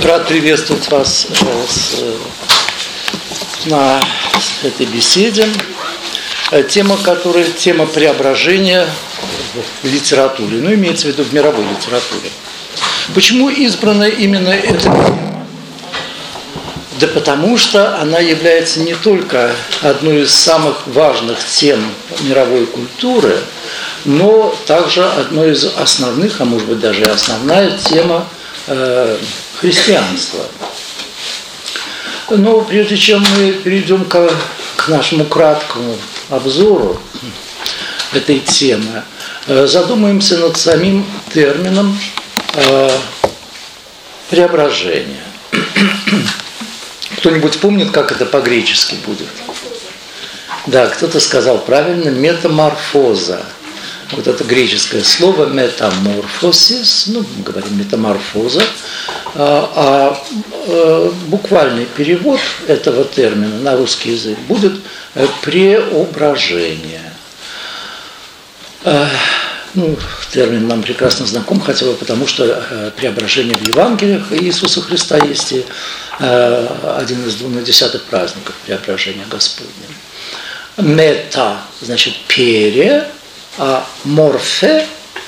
Рад приветствовать вас на этой беседе. Тема преображения в литературе, имеется в виду в мировой литературе. Почему избрана именно эта тема? Да потому что она является не только одной из самых важных тем мировой культуры, но также одной из основных, а может быть даже и основная тема христианства. Но прежде чем мы перейдем к нашему краткому обзору этой темы, задумаемся над самим термином преображения. Кто-нибудь помнит, как это по-гречески будет? Да, кто-то сказал правильно, метаморфоза. Вот это греческое слово метаморфосис, мы говорим метаморфоза, буквальный перевод этого термина на русский язык будет преображение. Термин нам прекрасно знаком, хотя бы потому, что преображение в Евангелиях Иисуса Христа есть и один из 12 праздников преображения Господня. Мета значит пере, а морфе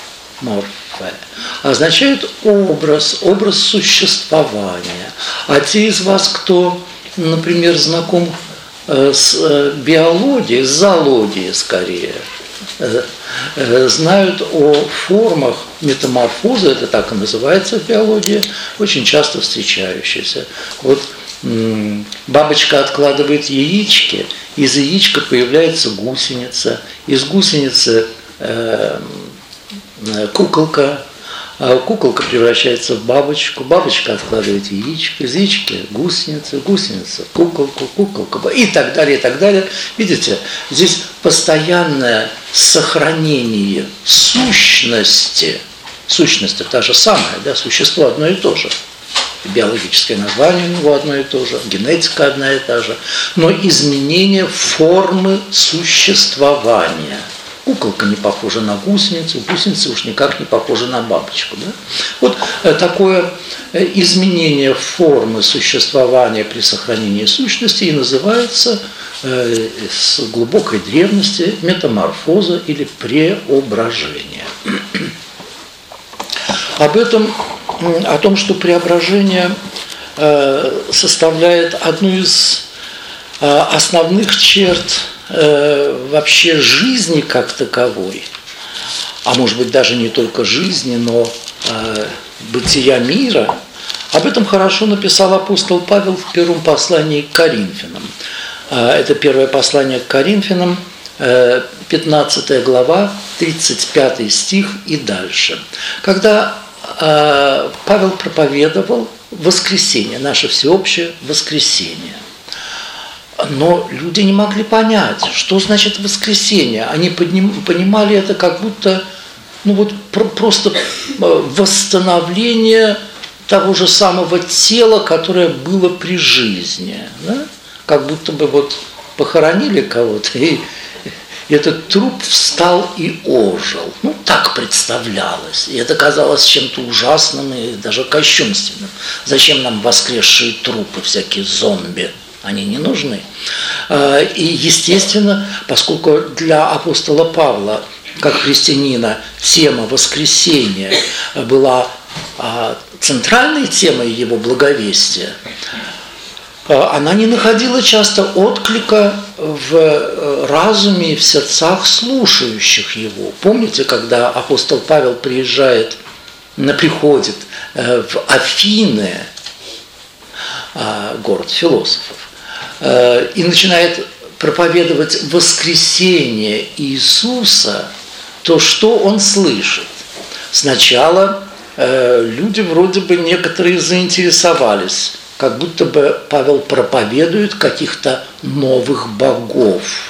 означает образ существования. А те из вас, кто, например, знаком с биологией, с зоологией скорее, знают о формах метаморфозы, это так и называется в биологии, очень часто встречающиеся. Вот бабочка откладывает яички, из яичка появляется гусеница, из гусеницы куколка, а куколка превращается в бабочку, бабочка откладывает яичко, из яички гусеница, гусеница куколку, куколка и так далее, и так далее. Видите, здесь постоянное сохранение сущности, сущность та же самая, да, существо одно и то же. Биологическое название у него одно и то же, генетика одна и та же, но изменение формы существования. Куколка не похожа на гусеницу, гусеница уж никак не похожа на бабочку. Да? Вот такое изменение формы существования при сохранении сущности и называется с глубокой древности метаморфоза или преображение. О том, что преображение составляет одну из основных черт вообще жизни как таковой, а может быть даже не только жизни, но бытия мира, об этом хорошо написал апостол Павел в первом послании к Коринфянам. Это первое послание к Коринфянам, 15 глава, 35 стих и дальше. Когда Павел проповедовал воскресение, наше всеобщее воскресение. Но люди не могли понять, что значит воскресение. Они понимали это как будто просто восстановление того же самого тела, которое было при жизни. Да? Как будто бы похоронили кого-то, и этот труп встал и ожил. Так представлялось. И это казалось чем-то ужасным и даже кощунственным. Зачем нам воскресшие трупы, всякие зомби? Они не нужны. И, естественно, поскольку для апостола Павла, как христианина, тема воскресения была центральной темой его благовестия, она не находила часто отклика в разуме и в сердцах слушающих его. Помните, когда апостол Павел приходит в Афины, город философов, и начинает проповедовать воскресение Иисуса, то что он слышит? Сначала люди вроде бы некоторые заинтересовались, как будто бы Павел проповедует каких-то новых богов,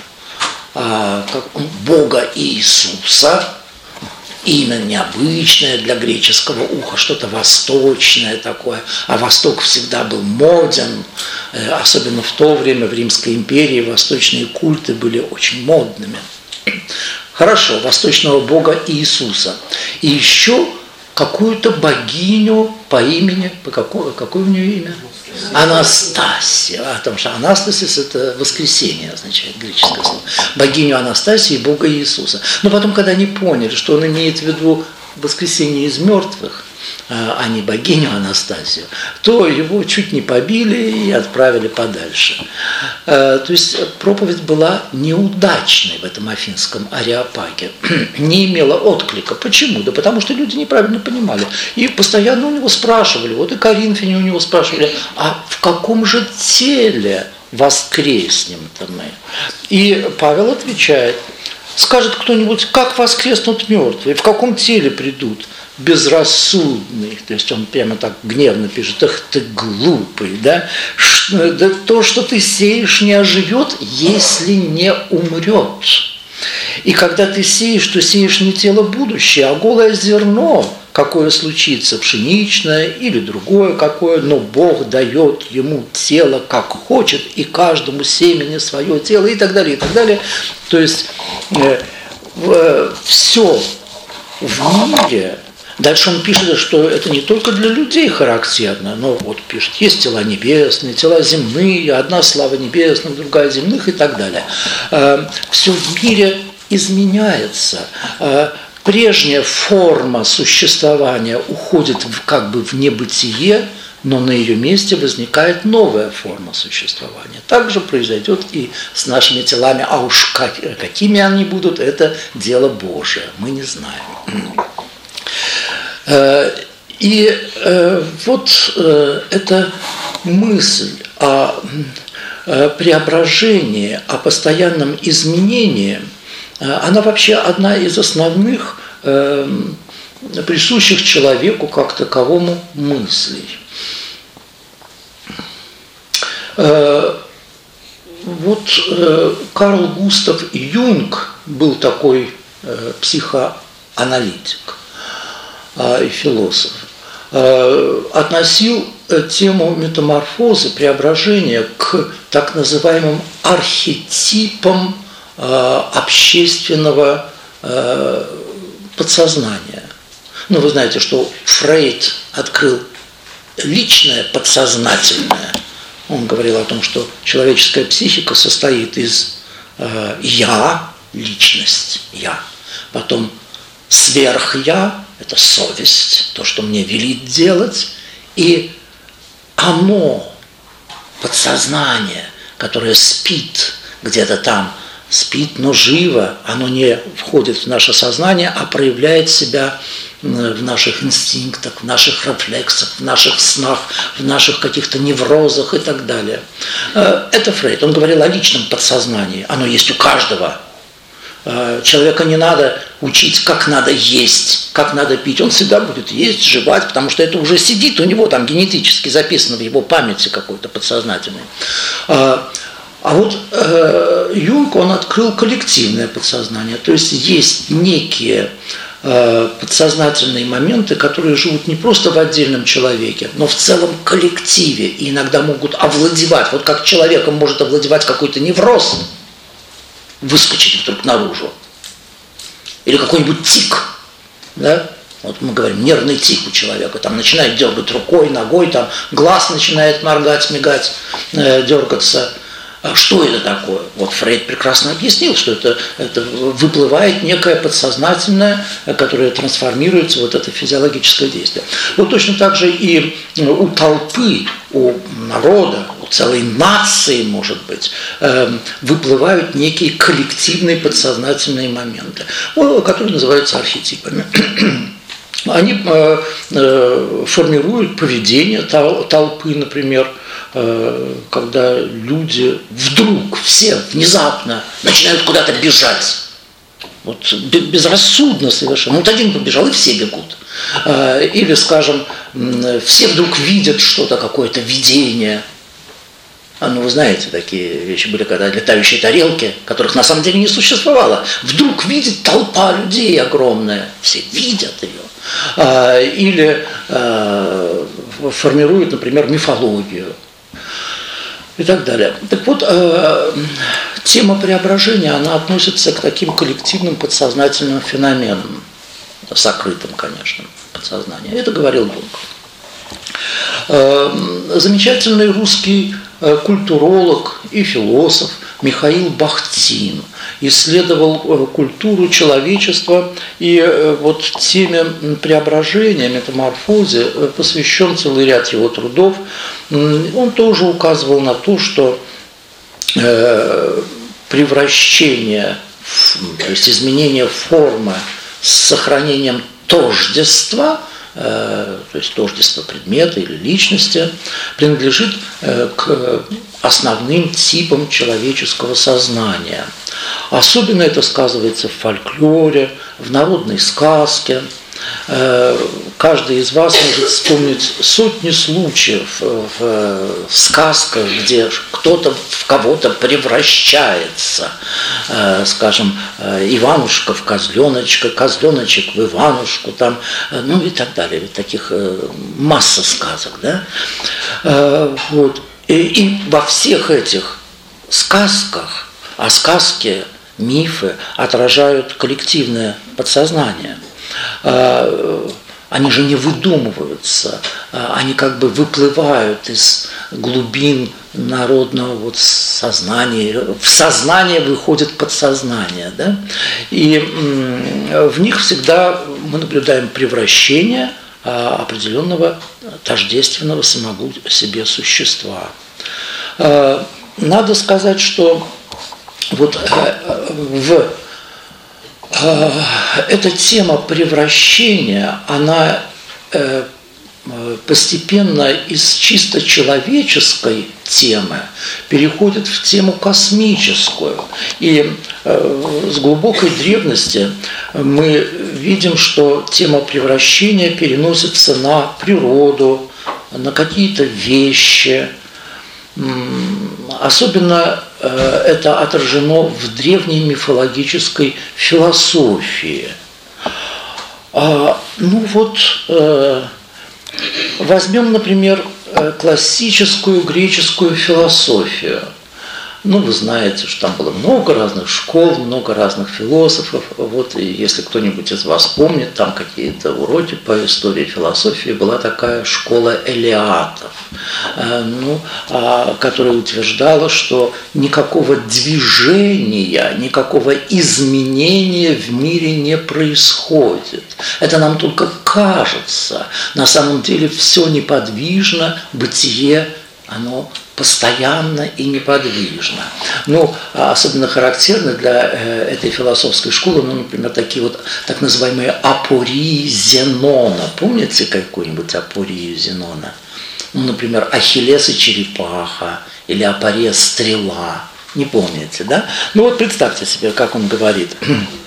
Бога Иисуса, имя необычное для греческого уха, что-то восточное такое, а Восток всегда был моден, особенно в то время в Римской империи восточные культы были очень модными. Хорошо, восточного бога Иисуса. И еще какую-то богиню по имени, какое у нее имя? Анастасия, потому что Анастасис – это воскресение, означает греческое слово. Богиню Анастасии, Бога Иисуса. Но потом, когда они поняли, что он имеет в виду воскресение из мертвых, а не богиню Анастасию, то его чуть не побили и отправили подальше. То есть проповедь была неудачной в этом афинском ареопаге, не имела отклика. Почему? Да потому что люди неправильно понимали. И постоянно у него спрашивали, вот и коринфяне у него спрашивали, а в каком же теле воскреснем-то мы? И Павел отвечает, скажет кто-нибудь, как воскреснут мертвые, в каком теле придут? Безрассудный, то есть он прямо так гневно пишет, ах ты глупый, да? Да то, что ты сеешь, не оживет, если не умрет. И когда ты сеешь, то сеешь не тело будущее, а голое зерно, какое случится, пшеничное или другое какое, но Бог дает ему тело, как хочет, и каждому семени свое тело, и так далее, и так далее. То есть все в мире. Дальше он пишет, что это не только для людей характерно, но вот пишет, есть тела небесные, тела земные, одна слава небесных, другая земных и так далее. Все в мире изменяется. Прежняя форма существования уходит как бы в небытие, но на ее месте возникает новая форма существования. Так же произойдет и с нашими телами, а уж какими они будут, это дело Божие, мы не знаем. И вот эта мысль о преображении, о постоянном изменении, она вообще одна из основных присущих человеку как таковому мыслей. Вот Карл Густав Юнг был такой психоаналитик и философ, относил тему метаморфозы, преображения к так называемым архетипам общественного подсознания. Ну, вы знаете, что Фрейд открыл личное подсознательное. Он говорил о том, что человеческая психика состоит из «я», личность, «я», потом сверх-я, это совесть, то, что мне велит делать, и оно, подсознание, которое спит где-то там, спит, но живо, оно не входит в наше сознание, а проявляет себя в наших инстинктах, в наших рефлексах, в наших снах, в наших каких-то неврозах и так далее. Это Фрейд. Он говорил о личном подсознании. Оно есть у каждого. Человека не надо учить, как надо есть, как надо пить. Он всегда будет есть, жевать, потому что это уже сидит у него там генетически записано в его памяти какой-то подсознательной. А вот Юнг, он открыл коллективное подсознание. То есть есть некие подсознательные моменты, которые живут не просто в отдельном человеке, но в целом коллективе и иногда могут овладевать. Вот как человеком может овладевать какой-то невроз, выскочить вдруг наружу. Или какой-нибудь тик. Да? Вот мы говорим, нервный тик у человека. Там начинает дергать рукой, ногой, там глаз начинает моргать, мигать, дергаться. Что это такое? Вот Фрейд прекрасно объяснил, что это выплывает некое подсознательное, которое трансформируется в вот это физиологическое действие. Вот точно так же и у толпы, у народа, у целой нации, может быть, выплывают некие коллективные подсознательные моменты, которые называются архетипами. Они формируют поведение толпы, например, когда люди вдруг, все внезапно начинают куда-то бежать. Вот безрассудно совершенно. Вот один побежал, и все бегут. Или, скажем, все вдруг видят что-то, какое-то видение. Ну, вы знаете, такие вещи были, когда летающие тарелки, которых на самом деле не существовало. Вдруг видит толпа людей огромная. Все видят ее. Или формируют, например, мифологию. И так далее. Так вот, тема преображения, она относится к таким коллективным подсознательным феноменам. сокрытом, конечно, подсознании. Это говорил Юнг. Замечательный русский культуролог и философ Михаил Бахтин исследовал культуру человечества, и вот теме преображения, метаморфозе посвящен целый ряд его трудов. Он тоже указывал на то, что превращение, то есть изменение формы с сохранением тождества, то есть тождество предмета или личности, принадлежит к основным типам человеческого сознания. Особенно это сказывается в фольклоре, в народной сказке. Каждый из вас может вспомнить сотни случаев в сказках, где кто-то в кого-то превращается. Скажем, Иванушка в козленочка, козленочек в Иванушку, там, ну и так далее. Ведь таких масса сказок. Да? Вот. И во всех этих сказках, а сказки, мифы отражают коллективное подсознание. Они же не выдумываются, они как бы выплывают из глубин народного вот сознания, в сознание выходит подсознание, да? И в них всегда мы наблюдаем превращение определенного тождественного самому себе существа. Надо сказать, что вот эта тема превращения, она постепенно из чисто человеческой темы переходит в тему космическую. И с глубокой древности мы видим, что тема превращения переносится на природу, на какие-то вещи. Особенно это отражено в древней мифологической философии. Ну вот, возьмем, например, классическую греческую философию. Ну, вы знаете, что там было много разных школ, много разных философов. Вот, и если кто-нибудь из вас помнит, там какие-то уроки по истории философии, была такая школа элеатов, которая утверждала, что никакого движения, никакого изменения в мире не происходит. Это нам только кажется. На самом деле все неподвижно, бытие, оно постоянно и неподвижно. Ну, особенно характерны для этой философской школы, ну, например, такие вот так называемые апории Зенона. Помните какую-нибудь апорию Зенона? Ну, например, Ахиллес и черепаха или апория стрела. Не помните, да? Ну вот представьте себе, как он говорит.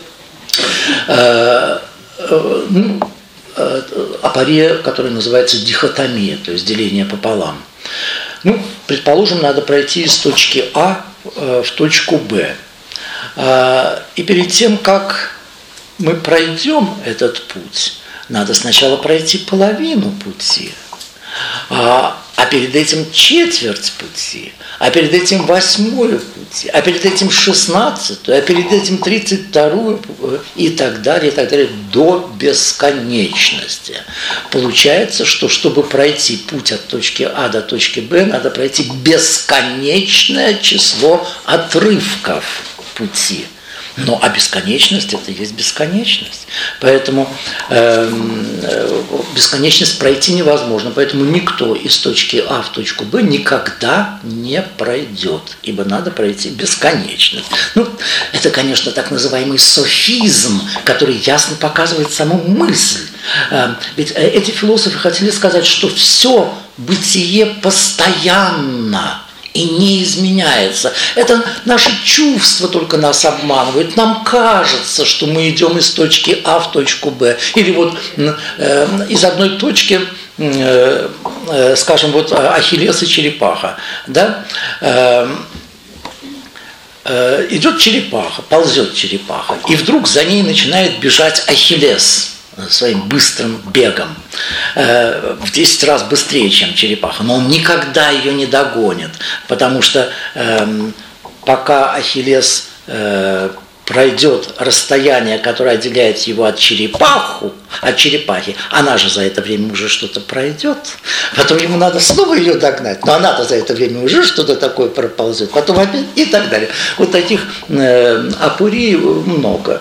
Апория, которая называется дихотомия, то есть деление пополам. Ну, предположим, надо пройти из точки А в точку Б. И перед тем, как мы пройдем этот путь, надо сначала пройти половину пути, а перед этим четверть пути, а перед этим 8 пути, а перед этим 16, а перед этим 32 и так далее, до бесконечности. Получается, что чтобы пройти путь от точки А до точки Б, надо пройти бесконечное число отрывков пути. Ну, а бесконечность – это есть бесконечность. Поэтому бесконечность пройти невозможно. Поэтому никто из точки А в точку Б никогда не пройдет, ибо надо пройти бесконечность. Ну, это, конечно, так называемый софизм, который ясно показывает саму мысль. Ведь эти философы хотели сказать, что все бытие постоянно и не изменяется. Это наши чувства только нас обманывают. Нам кажется, что мы идем из точки А в точку Б. Или вот из одной точки, скажем, вот Ахиллес и черепаха. Да? Идет черепаха, ползет черепаха, и вдруг за ней начинает бежать Ахиллес своим быстрым бегом, в 10 раз быстрее, чем черепаха, но он никогда ее не догонит, потому что пока Ахиллес пройдет расстояние, которое отделяет его от черепахи, она же за это время уже что-то пройдет, потом ему надо снова ее догнать, но она-то за это время уже что-то такое проползет, потом опять и так далее. Вот таких апорий много.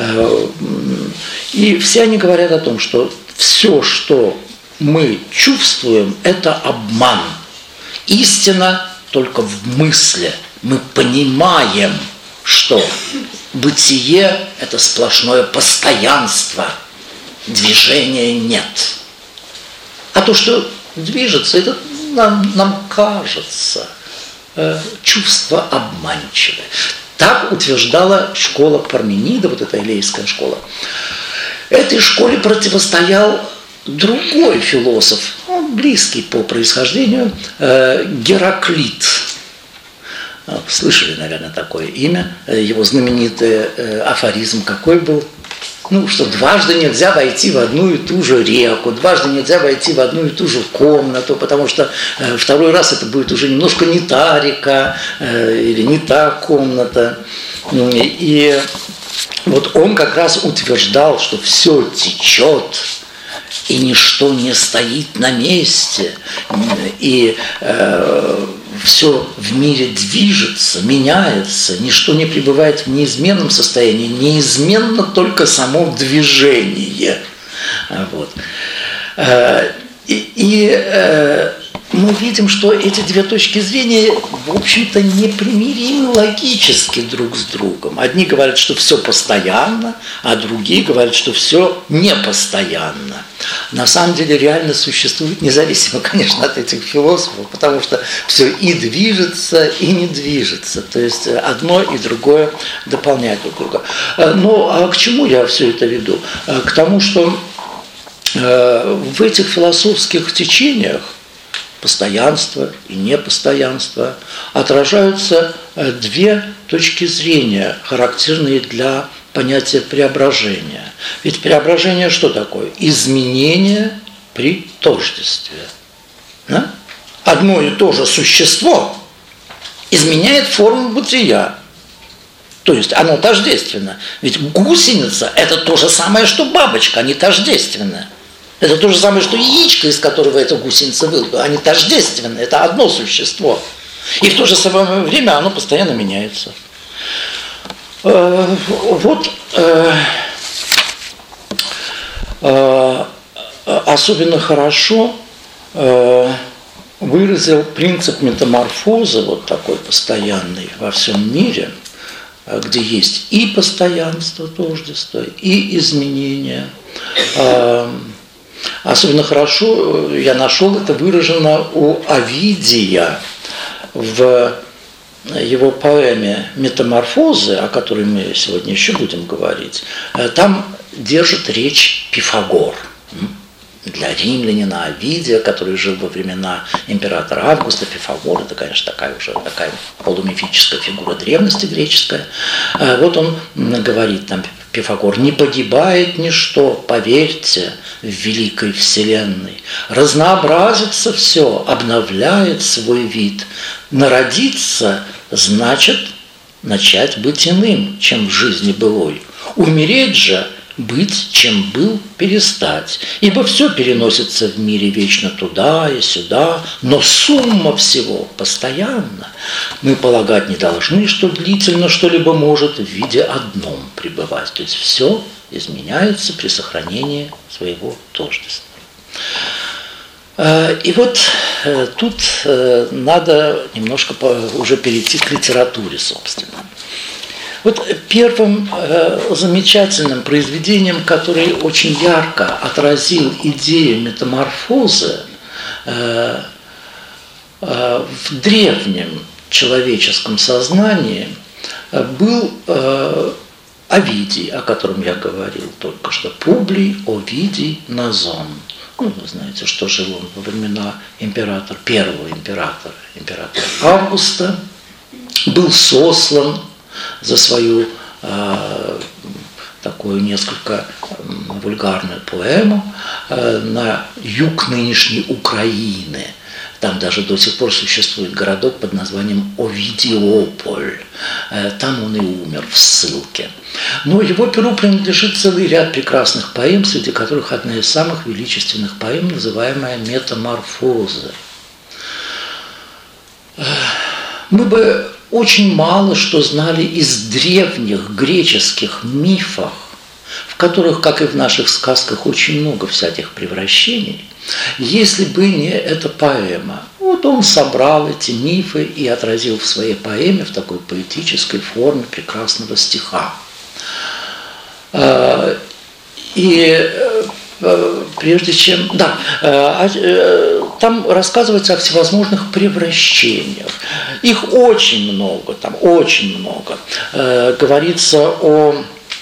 И все они говорят о том, что все, что мы чувствуем, это обман. Истина только в мысли. Мы понимаем, что бытие – это сплошное постоянство, движения нет. А то, что движется, это нам кажется, чувство обманчивое. Так утверждала школа Парменида, вот эта элейская школа. Этой школе противостоял другой философ, близкий по происхождению, Гераклит. Слышали, наверное, такое имя. Его знаменитый афоризм какой был? Что дважды нельзя войти в одну и ту же реку, дважды нельзя войти в одну и ту же комнату, потому что второй раз это будет уже немножко не та река или не та комната. И вот он как раз утверждал, что все течет, и ничто не стоит на месте, и все в мире движется, меняется, ничто не пребывает в неизменном состоянии, неизменно только само движение. Вот. Мы видим, что эти две точки зрения, в общем-то, непримиримы логически друг с другом. Одни говорят, что все постоянно, а другие говорят, что все непостоянно. На самом деле реально существует, независимо, конечно, от этих философов, потому что все и движется, и не движется. То есть одно и другое дополняет друг друга. Ну, а к чему я все это веду? К тому, что в этих философских течениях постоянство и непостоянство отражаются две точки зрения, характерные для понятия преображения. Ведь преображение что такое? Изменение при тождестве. Да? Одно и то же существо изменяет форму бытия. То есть оно тождественно. Ведь гусеница – это то же самое, что бабочка, они тождественны. Это то же самое, что яичко, из которого эта гусеница вылупила. Они тождественны, это одно существо. И в то же самое время оно постоянно меняется. Вот особенно хорошо выразил принцип метаморфозы, вот такой постоянный во всем мире, где есть и постоянство, тождество, и изменения. Особенно хорошо я нашел это выражено у Овидия в его поэме «Метаморфозы», о которой мы сегодня еще будем говорить. Там держит речь Пифагор. Для римлянина Овидия, который жил во времена императора Августа, Пифагор, это, конечно, такая полумифическая фигура древности греческая. Вот он говорит там, Пифагор: «Не погибает ничто, поверьте, в великой вселенной. Разнообразится все, обновляет свой вид. Народиться значит начать быть иным, чем в жизни былой. Умереть же быть, чем был, перестать. Ибо все переносится в мире вечно туда и сюда, но сумма всего постоянна. Мы полагать не должны, что длительно что-либо может в виде одном пребывать». То есть все изменяется при сохранении своего тождества. И вот тут надо немножко уже перейти к литературе, собственно. Вот первым замечательным произведением, которое очень ярко отразил идею метаморфозы в древнем человеческом сознании, был Овидий, о котором я говорил только что, Публий Овидий Назон. Вы знаете, что жил он во времена первого императора Августа, был сослан за свою такую несколько вульгарную поэму на юг нынешней Украины. Там даже до сих пор существует городок под названием Овидиополь. Там он и умер в ссылке. Но его перу принадлежит целый ряд прекрасных поэм, среди которых одна из самых величественных поэм, называемая «Метаморфоза». Мы бы очень мало что знали из древних греческих мифов, в которых, как и в наших сказках, очень много всяких превращений, если бы не эта поэма. Вот он собрал эти мифы и отразил в своей поэме в такой поэтической форме прекрасного стиха. И прежде чем... Да, там рассказывается о всевозможных превращениях. Их очень много, там очень много. Говорится о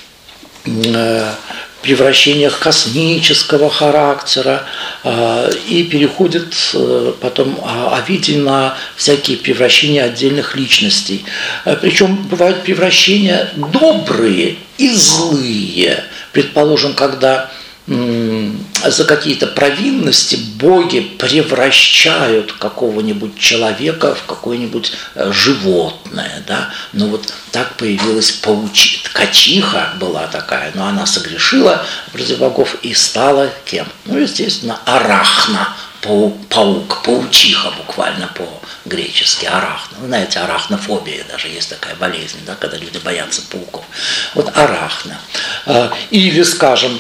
превращениях космического характера, и переходит потом Овидий на всякие превращения отдельных личностей. Причем бывают превращения добрые и злые. Предположим, когда за какие-то провинности боги превращают какого-нибудь человека в какое-нибудь животное. Да? Ну вот так появилась ткачиха была такая, но она согрешила против богов и стала кем? Ну, естественно, арахна, паук, паучиха буквально по-гречески, арахна. Вы знаете, арахнофобия даже есть такая болезнь, да, когда люди боятся пауков. Вот арахна. Или, скажем,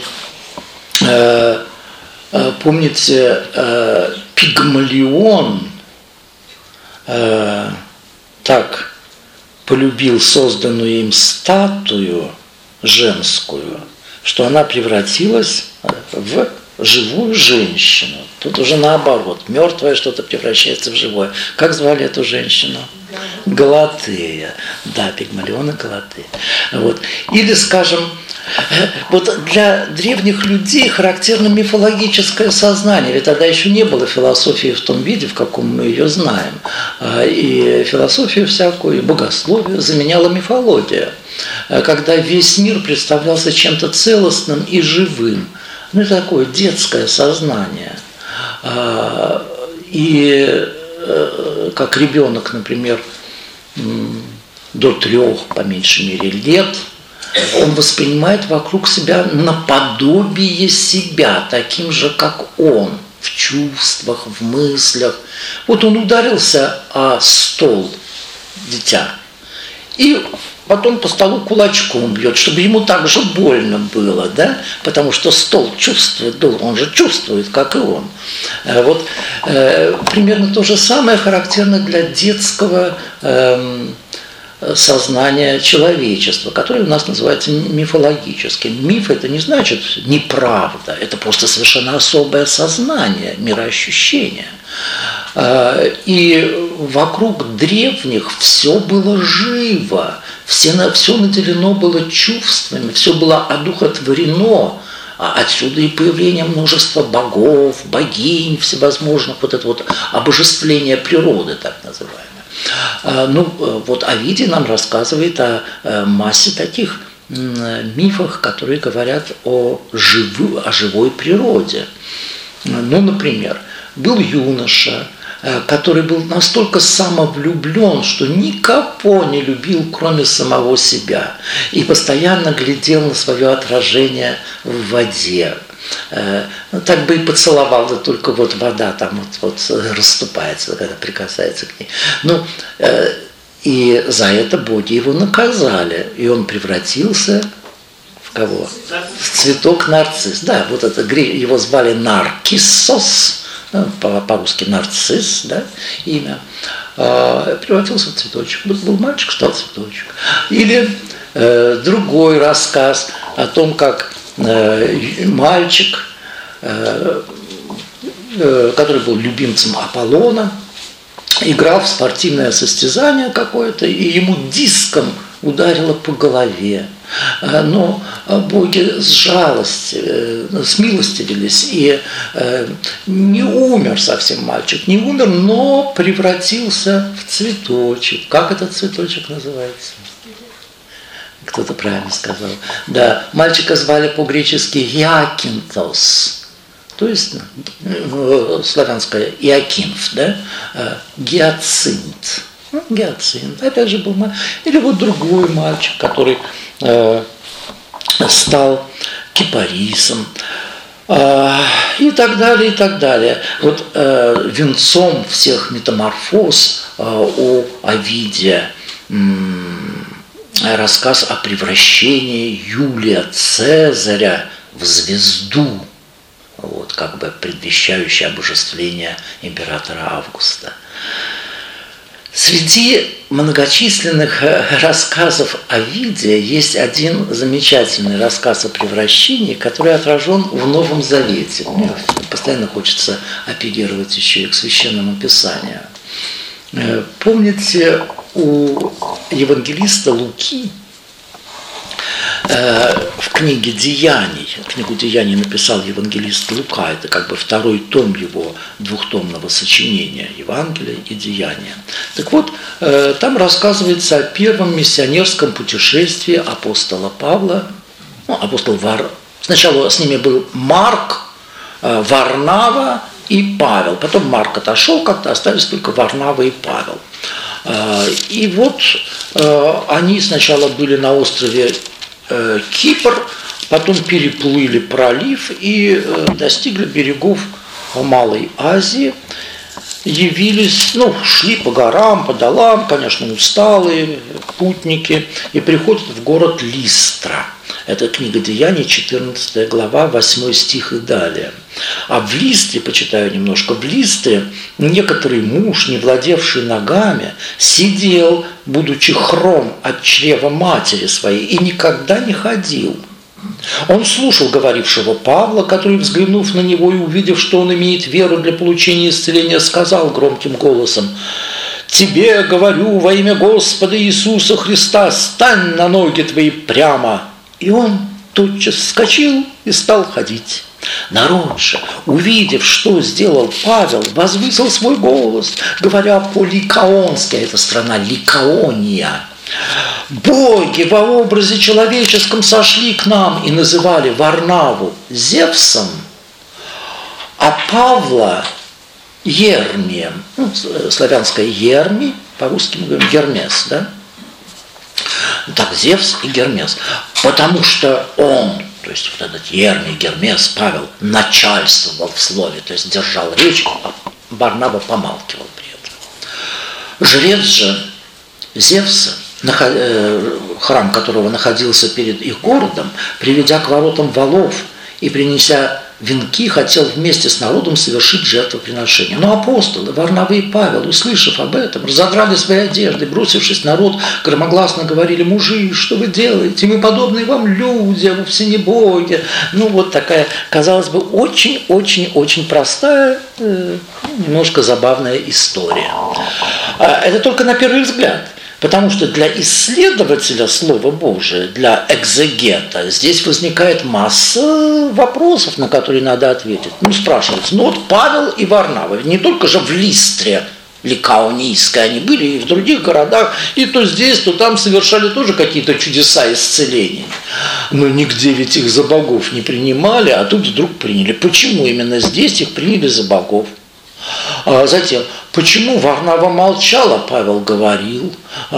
помните, Пигмалион так полюбил созданную им статую женскую, что она превратилась в живую женщину. Тут уже наоборот, мертвое что-то превращается в живое. Как звали эту женщину? Галатея. Да, Пигмалион и Галатея. Вот. Или, скажем, вот для древних людей характерно мифологическое сознание, ведь тогда еще не было философии в том виде, в каком мы ее знаем. И философию всякую, и богословие заменяла мифология, когда весь мир представлялся чем-то целостным и живым. Ну, это такое детское сознание. И как ребенок, например, до 3, по меньшей мере, лет, он воспринимает вокруг себя наподобие себя, таким же, как он, в чувствах, в мыслях. Вот он ударился о стол, дитя, и потом по столу кулачком бьет, чтобы ему так же больно было, да? Потому что стол чувствует, он же чувствует, как и он. Вот примерно то же самое характерно для детского сознания человечества, которое у нас называется мифологическим. Миф – это не значит неправда, это просто совершенно особое сознание, мироощущение. И вокруг древних все было живо, все наделено было чувствами, все было одухотворено. Отсюда и появление множества богов, богинь всевозможных, вот это вот обожествление природы, так называемое. Ну, вот Овидий нам рассказывает о массе таких мифах, которые говорят о живой природе. Ну, например, был юноша, который был настолько самовлюблен, что никого не любил, кроме самого себя, и постоянно глядел на свое отражение в воде. Ну, так бы и поцеловал, да только вот вода там вот расступается, когда прикасается к ней. Ну, и за это боги его наказали, и он превратился в кого? В цветок нарцисс. Да, вот это, его звали Наркиссос, по-русски нарцисс, да, имя, превратился в цветочек. Был мальчик, стал цветочек. Или другой рассказ о том, как мальчик, который был любимцем Аполлона, играл в спортивное состязание какое-то, и ему диском ударило по голове. Но боги смилостивились, и не умер совсем мальчик, не умер, но превратился в цветочек. Как этот цветочек называется? Кто-то правильно сказал. Да, мальчика звали по-гречески Якинтос, то есть славянское Иокинф, да, гиацинт. Гиацинт, опять же, был мальчик. Или вот другой мальчик, который стал кипарисом. И так далее, и так далее. Вот венцом всех метаморфоз у Овидия рассказ о превращении Юлия Цезаря в звезду, вот, как бы предвещающее обожествление императора Августа. Среди многочисленных рассказов Овидия есть один замечательный рассказ о превращении, который отражен в Новом Завете. Мне постоянно хочется апеллировать еще и к Священному Писанию. Помните, у евангелиста Луки в книге «Деяний», книгу «Деяний» написал евангелист Лука, это как бы второй том его двухтомного сочинения «Евангелие и Деяния». Так вот, там рассказывается о первом миссионерском путешествии апостола Павла, сначала с ними был Марк, Варнава и Павел, потом Марк отошел, как-то остались только Варнава и Павел. И вот они сначала были на острове Кипр, потом переплыли пролив и достигли берегов Малой Азии, явились, шли по горам, по долам, конечно, усталые путники, и приходят в город Листра. Это книга Деяний, 14 глава, 8 стих и далее. А в Листре, почитаю немножко, в Листре некоторый муж, не владевший ногами, сидел, будучи хром от чрева матери своей, и никогда не ходил. Он слушал говорившего Павла, который, взглянув на него и увидев, что он имеет веру для получения исцеления, сказал громким голосом: «Тебе говорю во имя Господа Иисуса Христа, стань на ноги твои прямо». И он тотчас вскочил и стал ходить. Народ же, увидев, что сделал Павел, возвысил свой голос, говоря по-ликаонски, это страна Ликаония: «Боги во образе человеческом сошли к нам», и называли Варнаву Зевсом, а Павла Ермием, славянское Ерми, по-русски мы говорим Гермес, да? Так, Зевс и Гермес, потому что он, то есть вот этот Ермий, Гермес, Павел, начальствовал в слове, то есть держал речь, а Варнава помалкивал при этом. Жрец же Зевса, храм которого находился перед их городом, приведя к воротам валов и принеся венки, хотел вместе с народом совершить жертвоприношение. Но апостолы, Варнава и Павел, услышав об этом, разодрали свои одежды, бросившись в народ, громогласно говорили: «Мужи, что вы делаете? Мы подобные вам люди, а вовсе не боги». Вот такая, казалось бы, очень-очень-очень простая, немножко забавная история. Это только на первый взгляд. Потому что для исследователя Слова Божия, для экзегета, здесь возникает масса вопросов, на которые надо ответить. Спрашивается, вот Павел и Варнава, не только же в Листре Ликаонийской они были, и в других городах, и то здесь, то там совершали тоже какие-то чудеса исцеления. Но нигде ведь их за богов не принимали, а тут вдруг приняли. Почему именно здесь их приняли за богов? А затем, почему Варнава молчала, Павел говорил,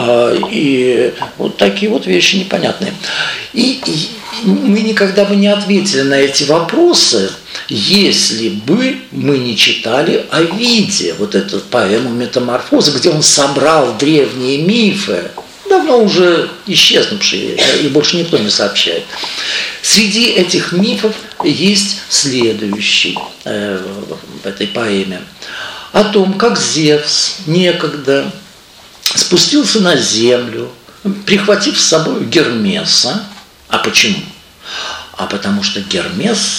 и вот такие вот вещи непонятные. И мы никогда бы не ответили на эти вопросы, если бы мы не читали Овидия, вот эту поэму «Метаморфоза», где он собрал древние мифы, давно уже исчезнувшие, и больше никто не сообщает. Среди этих мифов есть следующий в этой поэме. О том, как Зевс некогда спустился на землю, прихватив с собой Гермеса. А почему? А потому что Гермес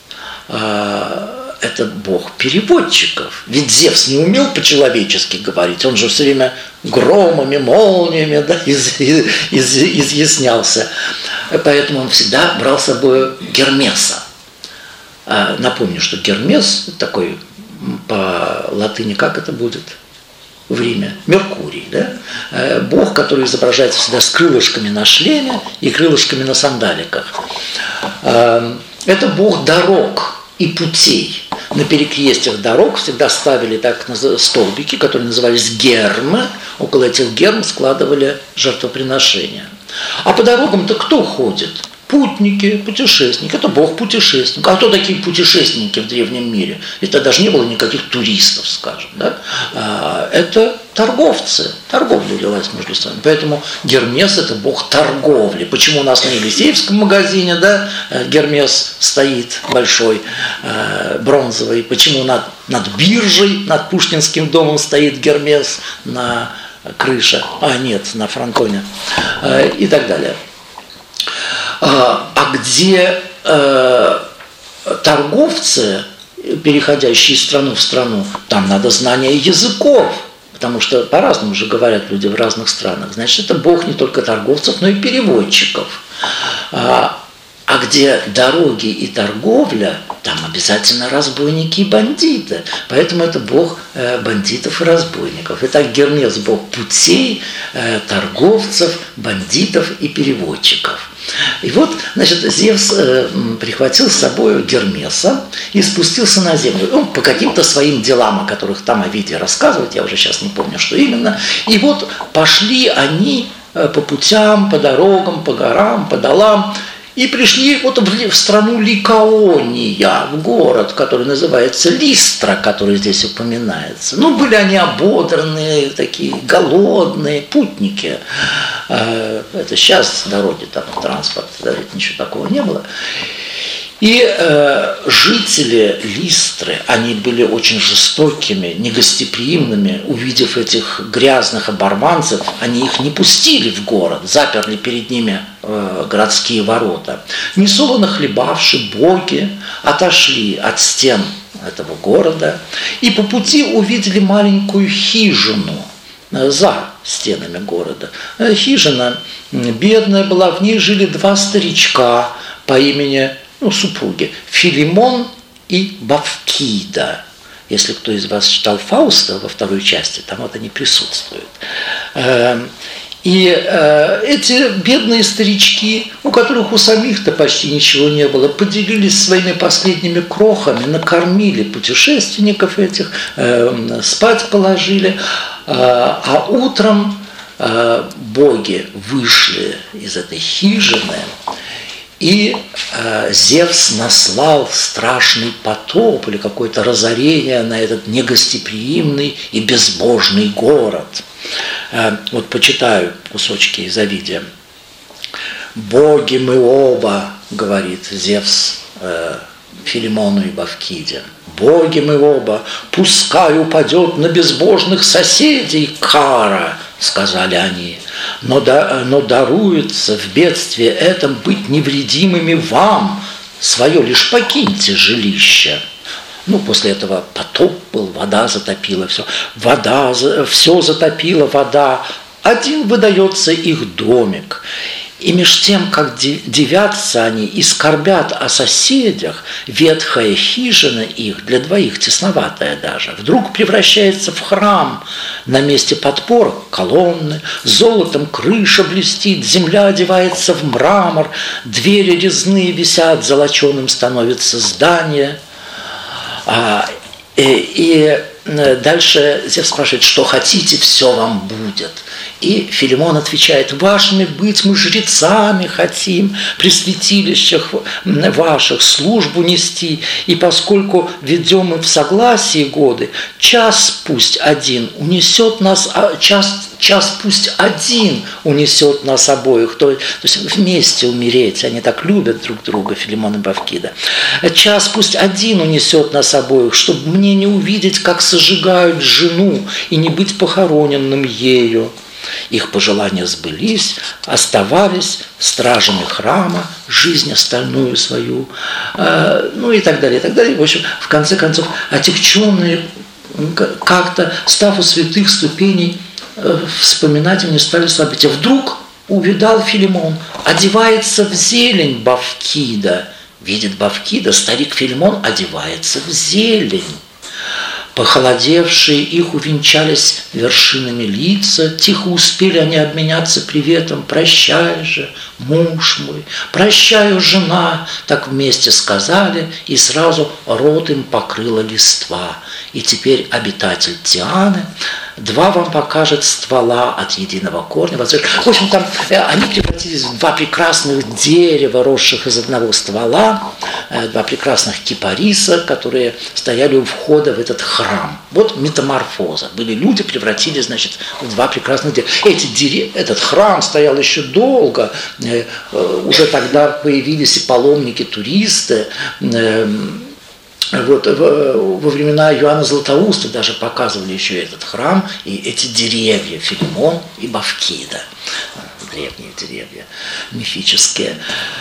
это бог переводчиков. Ведь Зевс не умел по-человечески говорить, он же все время громами, молниями, да, изъяснялся. Поэтому он всегда брал с собой Гермеса. Напомню, что Гермес такой по латыни, как это будет в Риме? Меркурий, да? Бог, который изображается всегда с крылышками на шлеме и крылышками на сандаликах. Это бог дорог. и путей. На перекрестьях дорог всегда ставили так столбики, которые назывались гермы. Около этих герм складывали жертвоприношения. А по дорогам-то кто ходит? Путники, путешественники. Это бог путешественник. А кто такие путешественники в древнем мире? Это даже не было никаких туристов, скажем. Да? Это торговцы. Торговля велась между собой. Поэтому Гермес – это бог торговли. Почему у нас на Елисеевском магазине, да, Гермес стоит большой, бронзовый? Почему над биржей, над Пушкинским домом стоит Гермес на крыше? Нет, на фронтоне. И так далее. А где торговцы, переходящие из страны в страну, там надо знание языков, потому что по-разному же говорят люди в разных странах. Значит, это бог не только торговцев, но и переводчиков. А где дороги и торговля, там обязательно разбойники и бандиты. Поэтому это бог бандитов и разбойников. Итак, Гермес – бог путей, торговцев, бандитов и переводчиков. И вот, значит, Зевс прихватил с собой Гермеса и спустился на землю. Он по каким-то своим делам, о которых там Овидий рассказывает, я уже сейчас не помню, что именно. И вот пошли они по путям, по дорогам, по горам, по долам, и пришли вот в страну Ликаония, в город, который называется Листра, который здесь упоминается. Ну, были они ободранные, такие голодные путники. Это сейчас дороги, там транспорт, ничего такого не было. И жители Листры, они были очень жестокими, негостеприимными. Увидев этих грязных оборванцев, они их не пустили в город, заперли перед ними городские ворота. Несолоно хлебавши, боги отошли от стен этого города и по пути увидели маленькую хижину за стенами города. Хижина бедная была, в ней жили два старичка по имени, супруги, Филимон и Бавкида. Если кто из вас читал Фауста во второй части, там вот они присутствуют. И эти бедные старички, у которых у самих-то почти ничего не было, поделились своими последними крохами, накормили путешественников этих, спать положили, а утром боги вышли из этой хижины, и Зевс наслал страшный потоп или какое-то разорение на этот негостеприимный и безбожный город. Вот почитаю кусочки из Овидия. «Боги мы оба, — говорит Зевс Филимону и Бавкиде, — боги мы оба, пускай упадет на безбожных соседей кара, — сказали они, — но даруется в бедствии этом быть невредимыми вам, свое лишь покиньте жилище». После этого потоп был, вода затопила все. Все затопила вода. Один выдается их домик. И меж тем, как дивятся они и скорбят о соседях, ветхая хижина их, для двоих тесноватая даже, вдруг превращается в храм. На месте подпор колонны, золотом крыша блестит, земля одевается в мрамор, двери резные висят, золоченым становится здание. И дальше Зевс спрашивает, что хотите, все вам будет. И Филимон отвечает, вашими быть мы жрецами хотим, при святилищах ваших службу нести. И поскольку ведем мы в согласии годы, час пусть один унесет нас, час пусть один унесет нас обоих. То есть вместе умереть, они так любят друг друга, Филимон и Бавкида. Час пусть один унесет нас обоих, чтобы мне не увидеть, как сожигают жену, и не быть похороненным ею. Их пожелания сбылись, оставались стражами храма, жизнь остальную свою, и так далее, и так далее. В общем, в конце концов, отягченные, как-то став у святых ступеней, вспоминать они стали события. Вдруг увидал Филимон, одевается в зелень Бавкида. Видит Бавкида, старик Филимон одевается в зелень. Похолодевшие их увенчались вершинами лица, тихо успели они обменяться приветом. «Прощай же, муж мой, прощаю, жена», так вместе сказали, и сразу рот им покрыла листва. И теперь обитатель Тианы два вам покажет ствола от единого корня. В общем, там они превратились в два прекрасных дерева, росших из одного ствола, два прекрасных кипариса, которые стояли у входа в этот храм. Вот метаморфоза. Были люди, превратились, значит, в два прекрасных дерева. Этот храм стоял еще долго. Уже тогда появились и паломники, туристы. Вот во времена Иоанна Златоуста даже показывали еще этот храм и эти деревья, Филимон и Бавкида, древние деревья, мифические.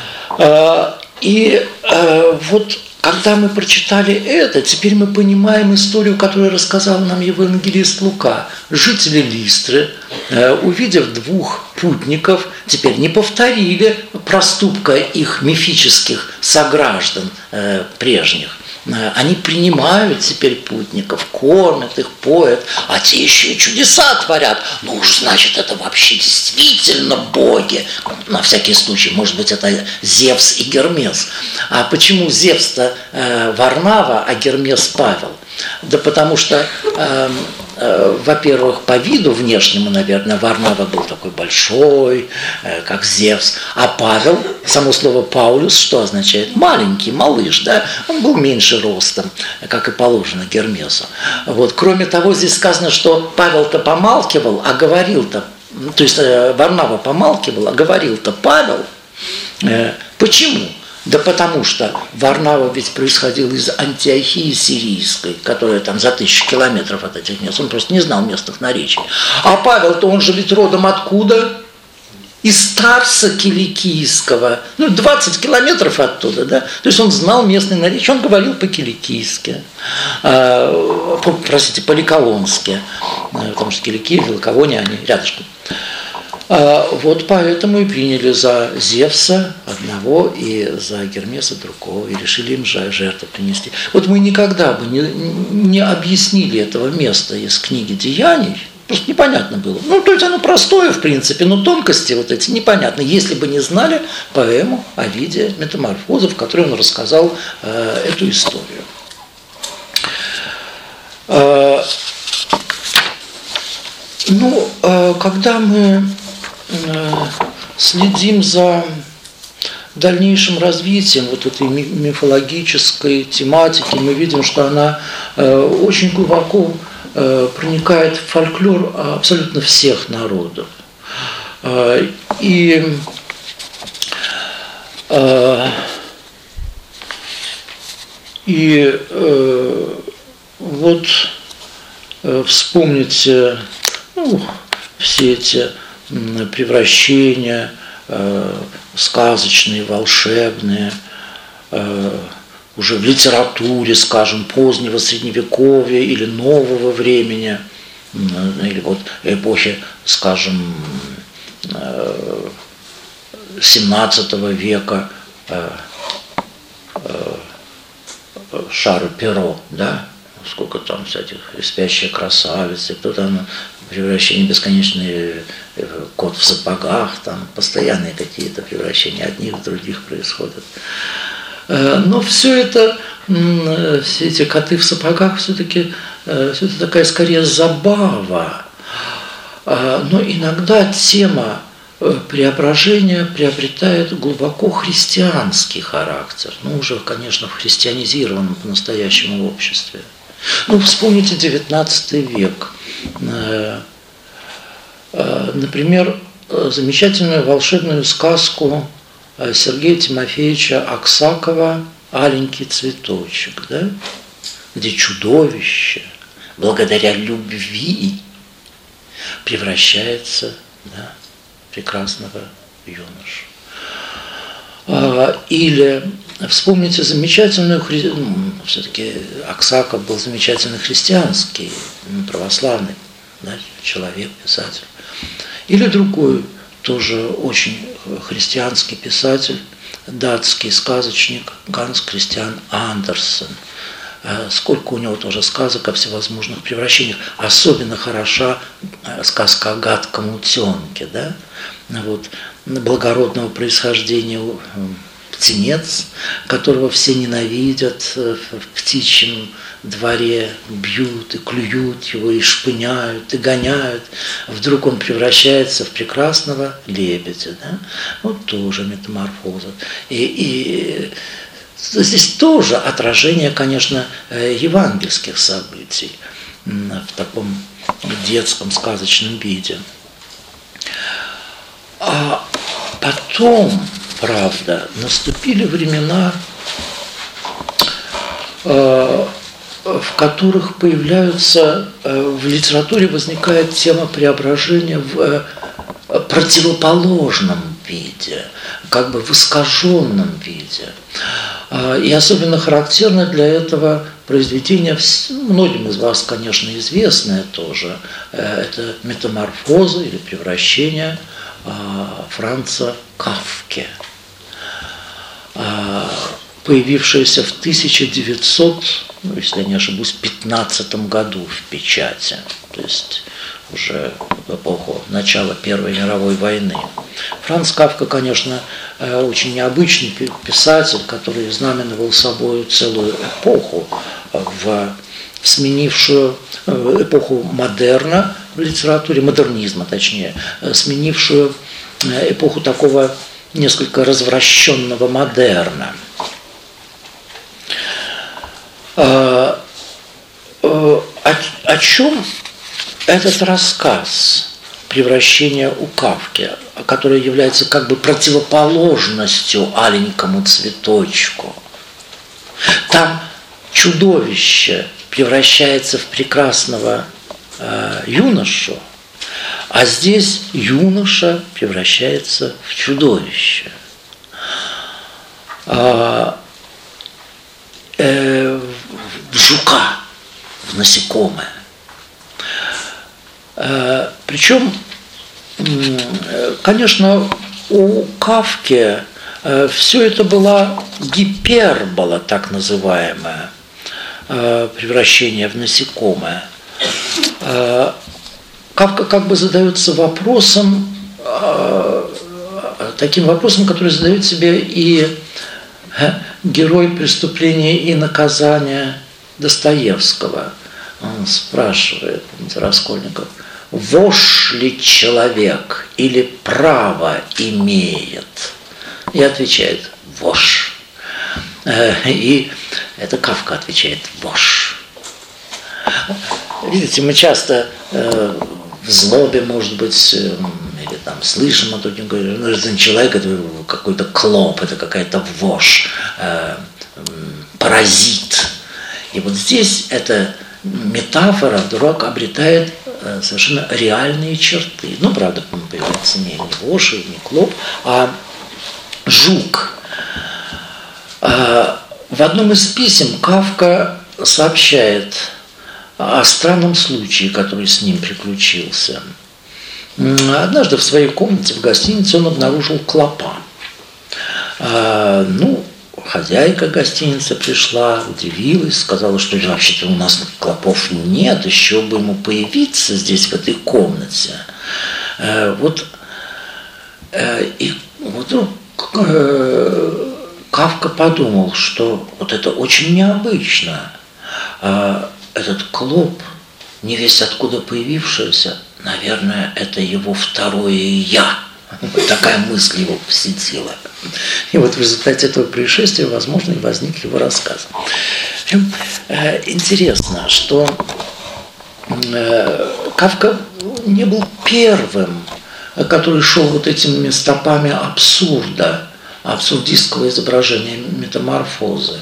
И вот когда мы прочитали это, теперь мы понимаем историю, которую рассказал нам евангелист Лука. Жители Листры, увидев двух путников, теперь не повторили проступка их мифических сограждан прежних. Они принимают теперь путников, кормят их, поят, а те еще и чудеса творят. Ну уж значит, это вообще действительно боги. На всякий случай, может быть, это Зевс и Гермес. А почему Зевс-то Варнава, а Гермес Павел? Да потому что, во-первых, по виду внешнему, наверное, Варнава был такой большой, как Зевс, а Павел, само слово Паулюс, что означает? Маленький, малыш, да? Он был меньше ростом, как и положено Гермесу. Вот. Кроме того, здесь сказано, что Павел-то помалкивал, а говорил-то, то есть Варнава помалкивал, а говорил-то Павел. Почему? Да потому что Варнава ведь происходил из Антиохии Сирийской, которая там за 1000 километров от этих мест. Он просто не знал местных наречий. А Павел-то, он же ведь родом откуда? Из Тарса Киликийского. 20 километров оттуда, да? То есть он знал местные наречия, он говорил по-киликийски. По-ликолонски. Потому что Киликия и Ликавония, они рядышком. Вот поэтому и приняли за Зевса одного и за Гермеса другого, и решили им жертву принести. Вот мы никогда бы не объяснили этого места из книги «Деяний», просто непонятно было. То есть оно простое, в принципе, но тонкости вот эти непонятны, если бы не знали поэму Овидия «Метаморфоза», в которой он рассказал эту историю. Когда мы следим за дальнейшим развитием вот этой мифологической тематики, мы видим, что она очень глубоко проникает в фольклор абсолютно всех народов. И вот вспомните все эти превращения сказочные, волшебные, уже в литературе, скажем, позднего Средневековья или нового времени, или вот эпохи, скажем, 17 века, Шарль Перро, да? Сколько там всяких «Спящая красавица», кто там превращения бесконечные, «Кот в сапогах», там постоянные какие-то превращения одних в других происходят. Но все это, все эти коты в сапогах, все-таки все это такая скорее забава. Но иногда тема преображения приобретает глубоко христианский характер, уже, конечно, в христианизированном по-настоящему обществе. Вспомните XIX век. Например, замечательную волшебную сказку Сергея Тимофеевича Аксакова «Аленький цветочек», да? Где чудовище благодаря любви превращается в прекрасного юношу. Или вспомните замечательную, все-таки Аксаков был замечательный христианский, православный человек, писатель. Или другой, тоже очень христианский писатель, датский сказочник Ганс Кристиан Андерсен. сколько у него тоже сказок о всевозможных превращениях. Особенно хороша сказка о гадком утенке, да? Вот, благородного происхождения птенец, которого все ненавидят в птичьем дворе, бьют и клюют его, и шпыняют, и гоняют. Вдруг он превращается в прекрасного лебедя. Да? Вот тоже метаморфоза. И здесь тоже отражение, конечно, евангельских событий в таком детском сказочном виде. А потом, правда, наступили времена, в которых появляются, в литературе возникает тема преображения в противоположном виде, как бы в искаженном виде. И особенно характерно для этого произведение, многим из вас, конечно, известное тоже, это метаморфоза или превращение Франца Кафки, появившееся в 1900, если я не ошибусь, 15 году в печати, то есть уже в эпоху начала Первой мировой войны. Франц Кафка, конечно, очень необычный писатель, который знаменовал собой целую эпоху, сменившую эпоху модерна в литературе, модернизма точнее, сменившую эпоху такого несколько развращенного модерна. О чем этот рассказ «Превращение у Кафки», который является как бы противоположностью аленькому цветочку? Там чудовище превращается в прекрасного юношу, а здесь юноша превращается в чудовище. В жука, в насекомое. Причем, конечно, у Кафки все это была гипербола, так называемая, превращение в насекомое. Кафка как бы задается вопросом, таким вопросом, который задает себе и герой «Преступления и наказания» Достоевского. Он спрашивает, Раскольников, вошь ли человек или право имеет? И отвечает вошь. И это Кафка отвечает вошь. Видите, мы часто в злобе, может быть, или там слышим о другим, говорим, ну, это не человек, это какой-то клоп, это какая-то вошь, паразит. И вот здесь эта метафора вдруг обретает совершенно реальные черты. Ну, правда, появляется не вошь, не клоп, а жук. В одном из писем Кафка сообщает о странном случае, который с ним приключился. Однажды в своей комнате в гостинице он обнаружил клопа. Хозяйка гостиницы пришла, удивилась, сказала, что вообще-то у нас клопов нет, еще бы ему появиться здесь, в этой комнате. Кафка подумал, что вот это очень необычно. Этот клоп, невесть откуда появившийся, наверное, это его второе «я». Вот такая мысль его посетила. И вот в результате этого происшествия, возможно, и возник его рассказ. Интересно, что Кафка не был первым, который шел вот этими стопами абсурда, абсурдистского изображения метаморфозы.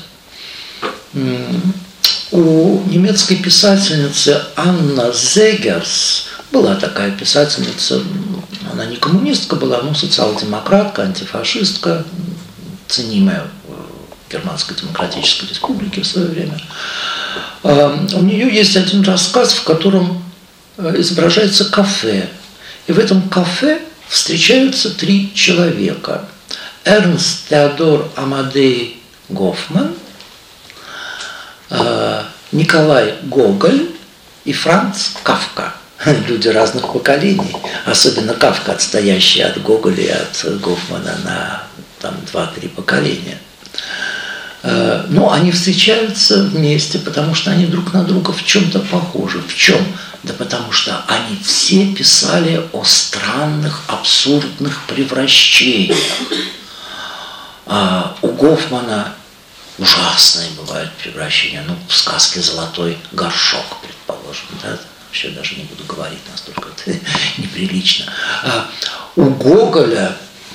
У немецкой писательницы Анна Зегерс была такая писательница, она не коммунистка была, но социал-демократка, антифашистка, ценимая в Германской Демократической Республике в свое время. У нее есть один рассказ, в котором изображается кафе. И в этом кафе встречаются три человека. Эрнст Теодор Амадей Гофман, Николай Гоголь и Франц Кафка. Люди разных поколений, особенно Кафка, отстоящий от Гоголя и от Гофмана на там 2-3 поколения. Но они встречаются вместе, потому что они друг на друга в чем-то похожи. В чем? Да потому что они все писали о странных, абсурдных превращениях. У Гофмана ужасные бывают превращения. Ну, в сказке «Золотой горшок», предположим, да? Вообще даже не буду говорить, настолько это неприлично. У Гоголя,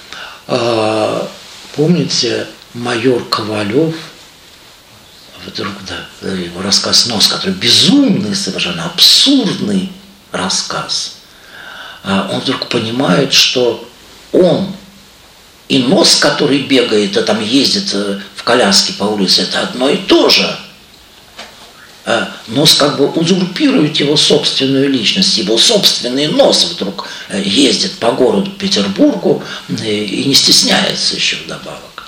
помните, майор Ковалев, вдруг, да, его рассказ «Нос», который безумный, совершенно абсурдный рассказ, он вдруг понимает, что он и нос, который бегает, а там ездит в коляске по улице, это одно и то же. Нос как бы узурпирует его собственную личность, его собственный нос вдруг ездит по городу Петербургу и не стесняется еще вдобавок.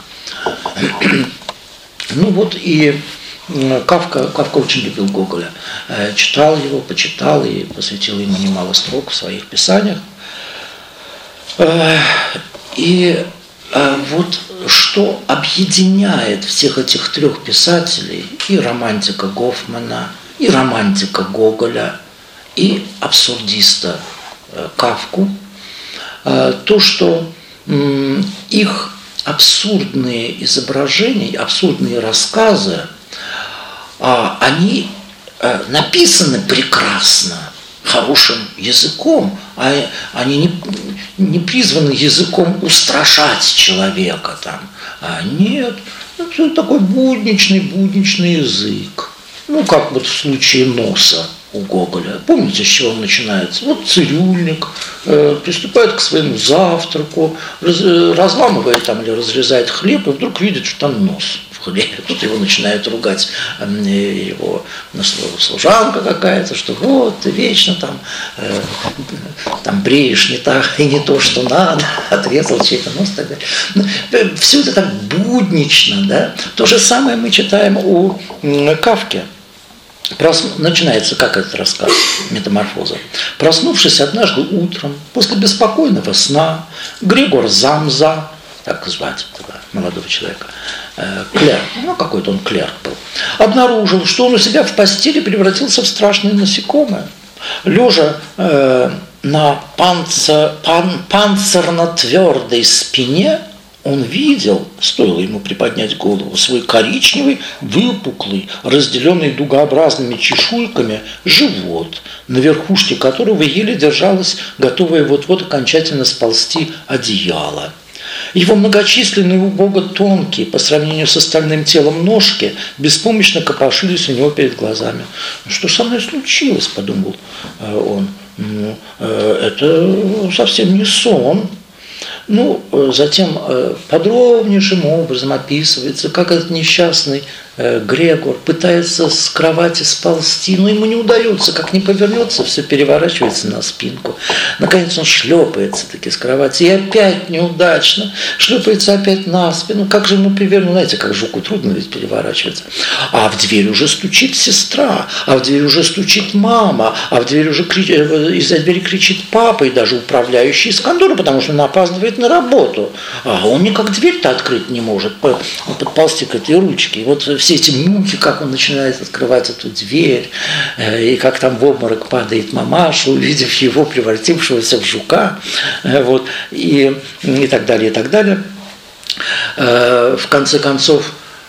Ну вот и Кафка очень любил Гоголя, читал его, почитал и посвятил ему немало строк в своих писаниях. И вот что объединяет всех этих трех писателей, и романтика Гофмана, и романтика Гоголя, и абсурдиста Кафку, то, что их абсурдные изображения, абсурдные рассказы, они написаны прекрасно, хорошим языком, они не призваны языком устрашать человека там. Нет, это такой будничный язык. Ну, как вот в случае «Носа» у Гоголя. Помните, с чего он начинается? Вот цирюльник приступает к своему завтраку, разламывает там или разрезает хлеб, и вдруг видит, что там нос в хлебе. Тут его начинает ругать его служанка какая-то, что вот ты вечно там бреешь не так и не то, что надо, отрезал чей-то нос и так далее. Все это так буднично, да? То же самое мы читаем у Кафки. Начинается как этот рассказ «Метаморфоза». Проснувшись однажды утром, после беспокойного сна, Грегор Замза, так звать этого молодого человека, клерк, ну какой-то он клерк был, обнаружил, что он у себя в постели превратился в страшное насекомое. Лежа на панцирно-твердой спине, он видел, стоило ему приподнять голову, свой коричневый, выпуклый, разделенный дугообразными чешуйками живот, на верхушке которого еле держалось, готовое вот-вот окончательно сползти одеяло. Его многочисленные, убого тонкие, по сравнению с остальным телом ножки, беспомощно копошились у него перед глазами. «Что со мной случилось?» – подумал он. «Это совсем не сон». Ну, затем подробнейшим образом описывается, как этот несчастный Грегор пытается с кровати сползти, но ему не удается, как ни повернется, все переворачивается на спинку. Наконец он шлепается таки с кровати, и опять неудачно, шлепается опять на спину. Как же ему перевернуть? Знаете, как жуку трудно ведь переворачиваться. А в дверь уже стучит сестра, а в дверь уже стучит мама, а в дверь уже из-за двери кричит папа и даже управляющий из конторы, потому что он опаздывает на работу. А он никак дверь-то открыть не может, подползти к этой ручке. И вот все эти муки, как он начинает открывать эту дверь, и как там в обморок падает мамаша, увидев его, превратившегося в жука, вот, и так далее, и так далее. В конце концов,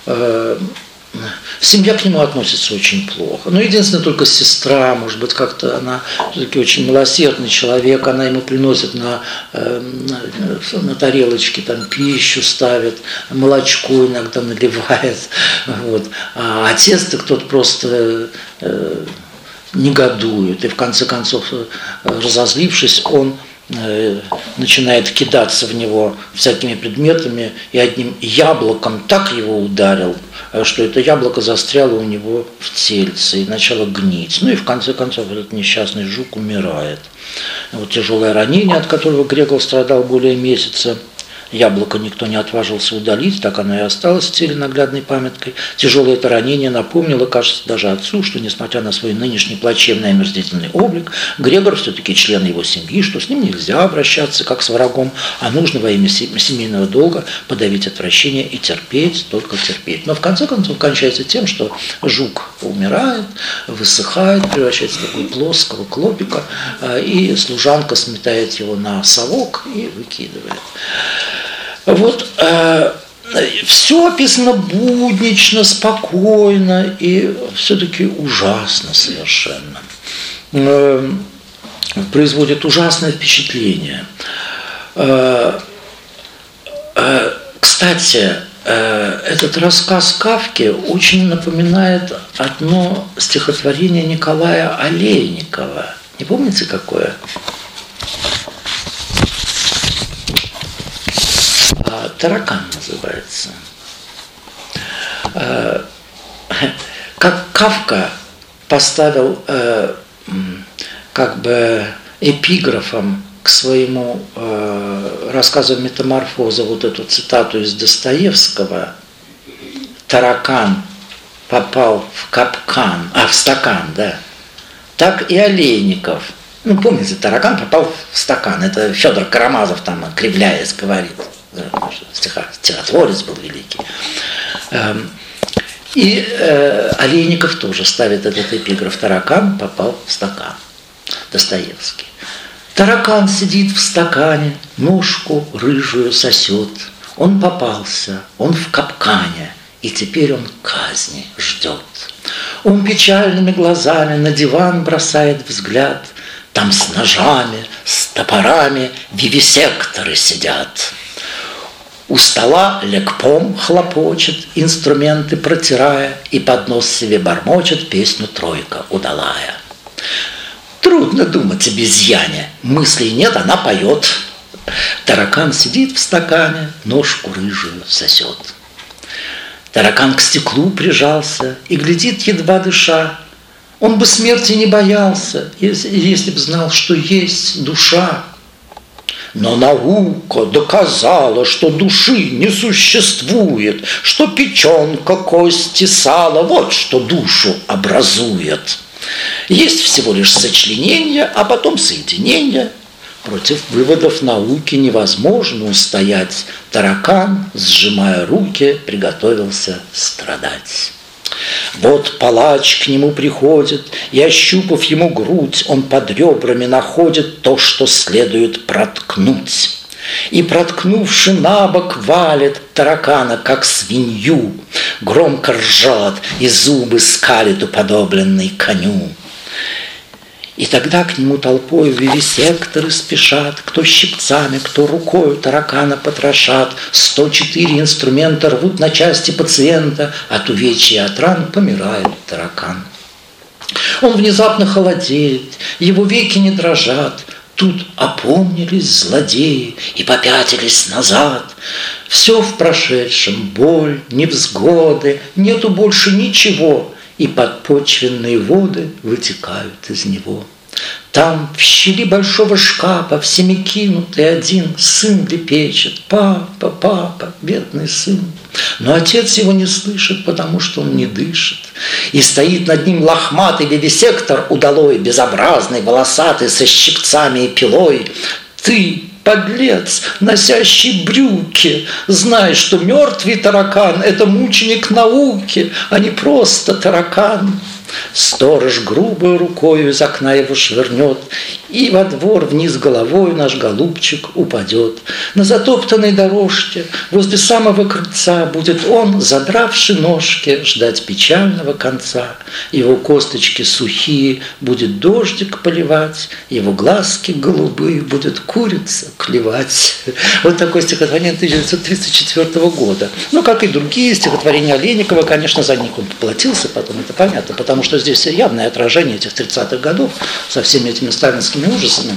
семья к нему относится очень плохо. Но единственное, только сестра, может быть, как-то она все-таки очень милосердный человек, она ему приносит на тарелочке там пищу ставит, молочко иногда наливает. Вот. А отец-то кто-то просто негодует. И в конце концов, разозлившись, он начинает кидаться в него всякими предметами и одним яблоком так его ударил, что это яблоко застряло у него в тельце и начало гнить. Ну и в конце концов этот несчастный жук умирает. Вот тяжелое ранение, от которого Грегор страдал более месяца, Яблоко никто не отважился удалить, так оно и осталось в теле наглядной памяткой. Тяжелое это ранение напомнило, кажется, даже отцу, что, несмотря на свой нынешний плачевный и омерзительный облик, Грегор все-таки член его семьи, что с ним нельзя обращаться как с врагом, а нужно во имя семейного долга подавить отвращение и терпеть, только терпеть. Но в конце концов кончается тем, что жук умирает, высыхает, превращается в такого плоского клопика, и служанка сметает его на совок и выкидывает. Вот все описано буднично, спокойно и все-таки ужасно совершенно. Производит ужасное впечатление. Кстати, этот рассказ Кафки очень напоминает одно стихотворение Николая Олейникова. Не помните, какое? «Таракан» называется. Как Кафка поставил как бы эпиграфом к своему рассказу «Метаморфоза» вот эту цитату из Достоевского: «Таракан попал в капкан, в стакан», да, так и Олейников. Ну, помните, таракан попал в стакан. Это Федор Карамазов там, кривляясь, говорит. Стихотворец был великий. И Олейников тоже ставит этот эпиграф: «Таракан попал в стакан». Достоевский. Таракан сидит в стакане, ножку рыжую сосет. Он попался, он в капкане, и теперь он казни ждет. Он печальными глазами на диван бросает взгляд. Там с ножами, с топорами вивисекторы сидят. У стола лекпом хлопочет, инструменты протирая, и под нос себе бормочет песню «Тройка удалая». Трудно думать обезьяне, мыслей нет, она поет. Таракан сидит в стакане, ножку рыжую сосет. Таракан к стеклу прижался и глядит, едва дыша. Он бы смерти не боялся, если б знал, что есть душа. Но наука доказала, что души не существует, что печенка, кости, сало – вот что душу образует. Есть всего лишь сочленение, а потом соединение. Против выводов науки невозможно устоять. Таракан, сжимая руки, приготовился страдать. Вот палач к нему приходит, и, ощупав ему грудь, он под ребрами находит то, что следует проткнуть. И, проткнувши набок, валит таракана, как свинью, громко ржет и зубы скалит, уподобленный коню. И тогда к нему толпой вивисекторы спешат, кто щипцами, кто рукою таракана потрошат. 104 инструмента рвут на части пациента, от увечья от ран помирает таракан. Он внезапно холодеет, его веки не дрожат. Тут опомнились злодеи и попятились назад. Все в прошедшем, боль, невзгоды, нету больше ничего. И подпочвенные воды вытекают из него. Там, в щели большого шкафа, всеми кинутый один сын лепечет: «Папа, папа, бедный сын». Но отец его не слышит, потому что он не дышит. И стоит над ним лохматый вивисектор удалой, безобразный, волосатый, со щипцами и пилой. Ты, подлец, носящий брюки, знай, что мертвый таракан – это мученик науки, а не просто таракан. Сторож грубой рукою из окна его швырнет, и во двор вниз головой наш голубчик упадет. На затоптанной дорожке возле самого крыльца будет он, задравши ножки, ждать печального конца. Его косточки сухие будет дождик поливать, его глазки голубые будет курица клевать. Вот такое стихотворение 1934 года. Ну, как и другие стихотворения Олейникова, конечно, за них он поплатился потом, это понятно, потому что здесь явное отражение этих 30-х годов со всеми этими сталинскими ужасами.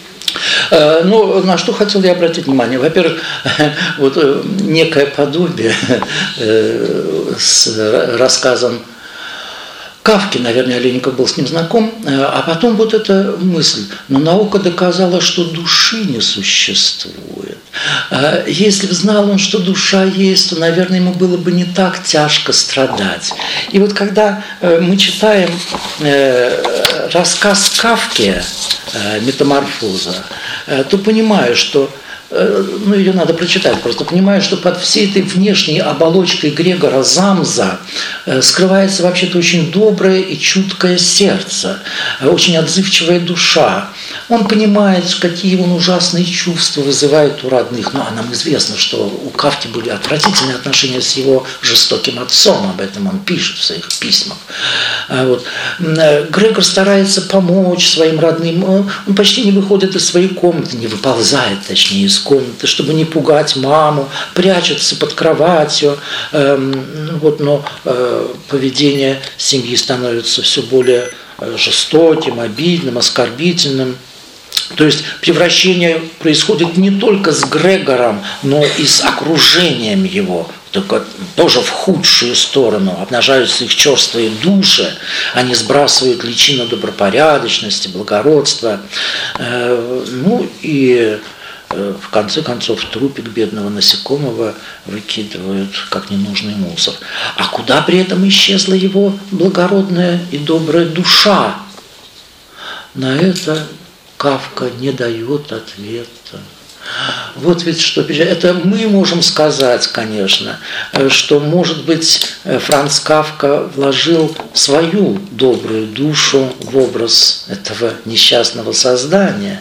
Ну, на что хотел я обратить внимание? Во-первых, вот некое подобие с рассказом Кафке, наверное, Олейников был с ним знаком, а потом вот эта мысль, но наука доказала, что души не существует. Если бы знал он, что душа есть, то, наверное, ему было бы не так тяжко страдать. И вот когда мы читаем рассказ Кафки «Метаморфоза», то понимаю, что ее надо прочитать, просто понимаю, что под всей этой внешней оболочкой Грегора Замза скрывается вообще-то очень доброе и чуткое сердце, очень отзывчивая душа. Он понимает, какие он ужасные чувства вызывает у родных. Ну, а нам известно, что у Кафки были отвратительные отношения с его жестоким отцом. Об этом он пишет в своих письмах. Вот. Грегор старается помочь своим родным. Он почти не выходит из своей комнаты, не выползает, точнее, из комнаты, чтобы не пугать маму, прячется под кроватью. Вот, но поведение семьи становится все более жестоким, обидным, оскорбительным. То есть превращение происходит не только с Грегором, но и с окружением его, только тоже в худшую сторону. Обнажаются их черствые души, они сбрасывают личину добропорядочности, благородства. Ну и в конце концов трупик бедного насекомого выкидывают как ненужный мусор. А куда при этом исчезла его благородная и добрая душа? На это Кафка не дает ответа. Вот ведь что это мы можем сказать, конечно, что, может быть, Франц Кафка вложил свою добрую душу в образ этого несчастного создания.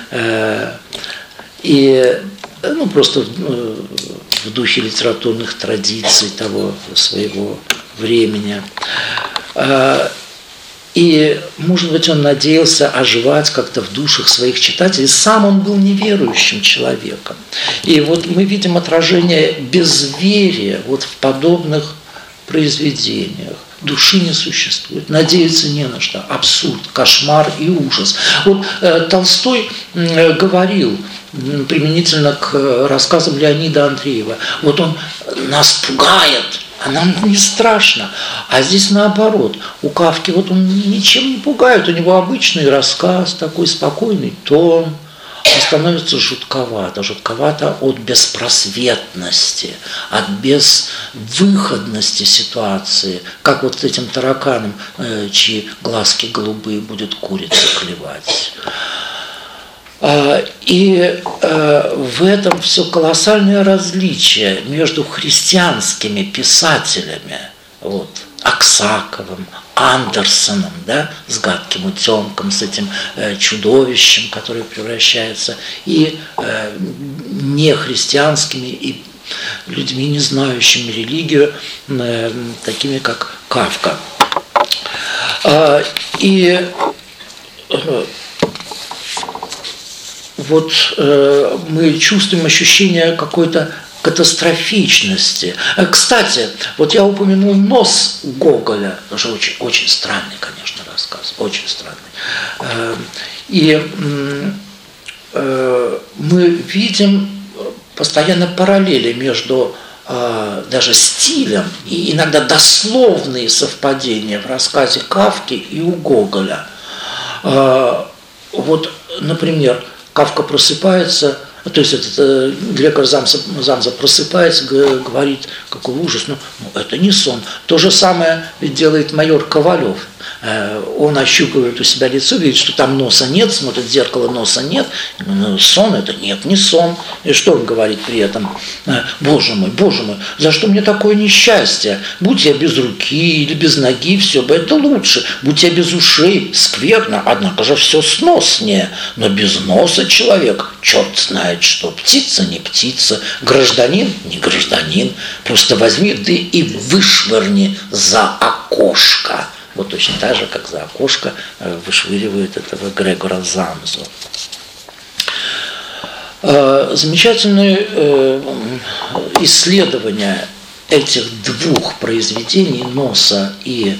И просто в духе литературных традиций того своего времени. И, может быть, он надеялся оживать как-то в душах своих читателей. Сам он был неверующим человеком. И вот мы видим отражение безверия вот в подобных произведениях. Души не существует, надеяться не на что. Абсурд, кошмар и ужас. Вот Толстой говорил применительно к рассказам Леонида Андреева, вот он нас пугает, а нам не страшно. А здесь наоборот. У Кафки вот он ничем не пугает. У него обычный рассказ, такой спокойный тон. Он становится жутковато. Жутковато от беспросветности, от безвыходности ситуации. Как вот этим тараканам, чьи глазки голубые будет курица клевать. И в этом все колоссальное различие между христианскими писателями, вот, Аксаковым, Андерсоном, да, с гадким утенком, с этим чудовищем, которое превращается, и нехристианскими, и людьми, не знающими религию, такими как Кафка. И вот мы чувствуем ощущение какой-то катастрофичности. Кстати, вот я упомянул «Нос» Гоголя, тоже очень, очень странный, конечно, рассказ, очень странный. И мы видим постоянно параллели между даже стилем и иногда дословные совпадения в рассказе Кафки и у Гоголя. Вот, например, Кафка просыпается, то есть этот Грегор Замза просыпается, говорит, какой ужас, ну это не сон. То же самое ведь делает майор Ковалев. Он ощупывает у себя лицо, видит, что там носа нет, смотрит в зеркало, носа нет. Сон это? Нет, не сон. И что он говорит при этом? Боже мой, за что мне такое несчастье? Будь я без руки или без ноги, все бы это лучше. Будь я без ушей, скверно, однако же все сноснее. Но без носа человек, черт знает что, птица не птица, гражданин не гражданин. Просто возьми ты и вышвырни за окошко. Вот точно так же, как за окошко вышвыривает этого Грегора Замзу. Замечательное исследование этих двух произведений «Носа» и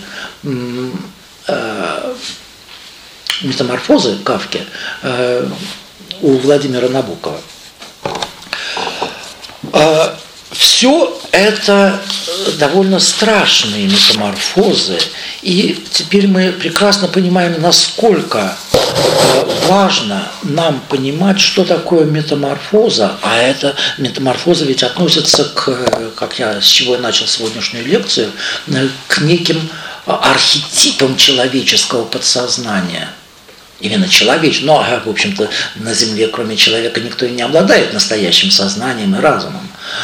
«Метаморфозы» Кафки у Владимира Набокова. Все все это довольно страшные метаморфозы, и теперь мы прекрасно понимаем, насколько важно нам понимать, что такое метаморфоза, а эта метаморфоза ведь относится с чего я начал сегодняшнюю лекцию, к неким архетипам человеческого подсознания. Именно человеческого. Но, в общем-то, на Земле, кроме человека, никто и не обладает настоящим сознанием и разумом.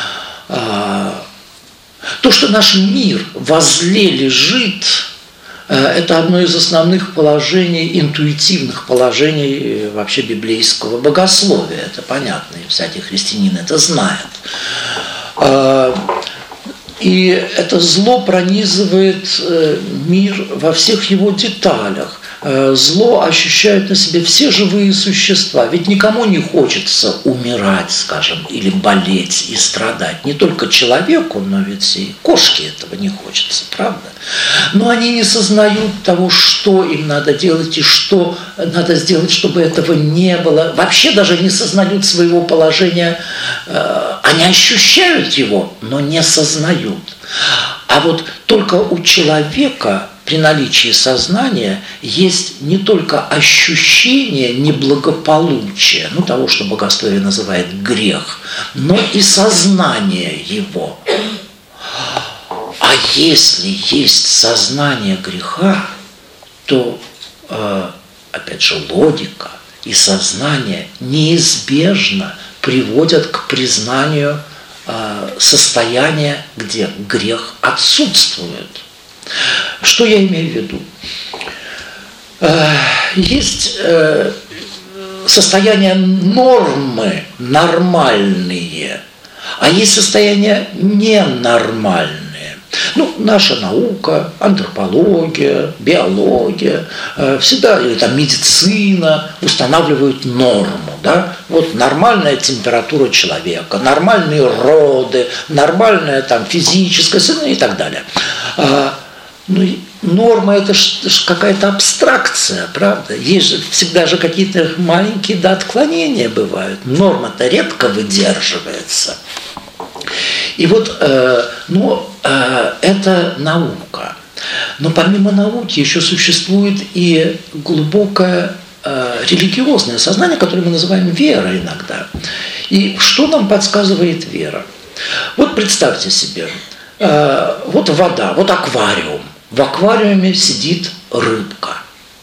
То, что наш мир возле лежит, это одно из основных положений, интуитивных положений вообще библейского богословия. Это понятно, и всякий христианин это знает. И это зло пронизывает мир во всех его деталях. Зло ощущают на себе все живые существа. Ведь никому не хочется умирать, скажем, или болеть и страдать. Не только человеку, но ведь и кошке этого не хочется, правда? Но они не сознают того, что им надо делать и что надо сделать, чтобы этого не было. Вообще даже не сознают своего положения. Они ощущают его, но не сознают. А вот только у человека при наличии сознания есть не только ощущение неблагополучия, того, что богословие называет грех, но и сознание его. А если есть сознание греха, то, опять же, логика и сознание неизбежно приводят к признанию состояния, где грех отсутствует. Что я имею в виду? Есть состояния нормы, нормальные, а есть состояния ненормальные. Наша наука, антропология, биология, всегда, или медицина устанавливают норму. Да? Вот нормальная температура человека, нормальные роды, нормальная физическая и так далее. Норма – это какая-то абстракция, правда? Есть же всегда же какие-то маленькие отклонения бывают. Норма-то редко выдерживается. И вот, это наука. Но помимо науки еще существует и глубокое религиозное сознание, которое мы называем верой иногда. И что нам подсказывает вера? Вот представьте себе, вот вода, вот аквариум. В аквариуме сидит рыбка.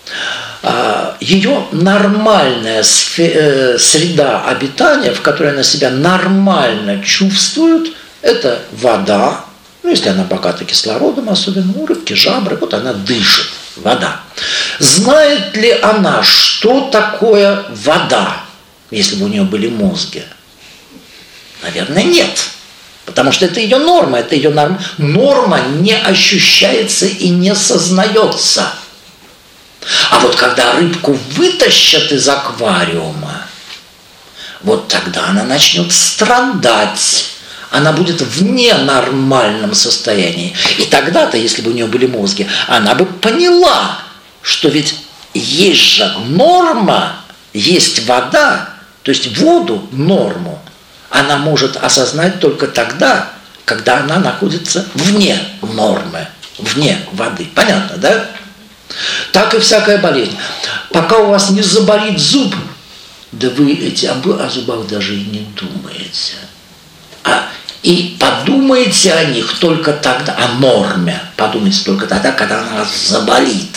Ее нормальная среда обитания, в которой она себя нормально чувствует, это вода. Если она богата кислородом, особенно у рыбки, жабры, вот она дышит, вода. Знает ли она, что такое вода, если бы у нее были мозги? Наверное, нет. Потому что это ее норма, это ее норма. Норма не ощущается и не сознается. А вот когда рыбку вытащат из аквариума, вот тогда она начнет страдать. Она будет в ненормальном состоянии. И тогда-то, если бы у нее были мозги, она бы поняла, что ведь есть же норма, есть вода, то есть воду, норму, она может осознать только тогда, когда она находится вне нормы, вне воды. Понятно, да? Так и всякая болезнь. Пока у вас не заболит зуб, да вы о зубах даже и не думаете. И подумайте о них только тогда, о норме, подумайте только тогда, когда она вас заболит.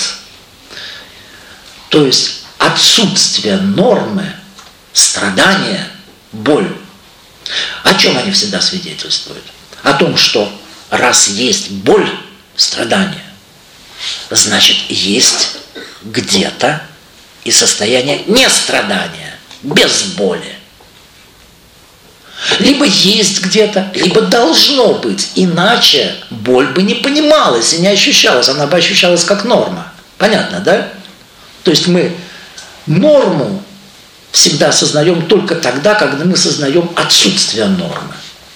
То есть отсутствие нормы, страдания, боль. О чем они всегда свидетельствуют? О том, что раз есть боль, страдания, значит, есть где-то и состояние нестрадания, без боли. Либо есть где-то, либо должно быть. Иначе боль бы не понималась и не ощущалась. Она бы ощущалась как норма. Понятно, да? То есть мы норму всегда сознаем только тогда, когда мы сознаем отсутствие нормы.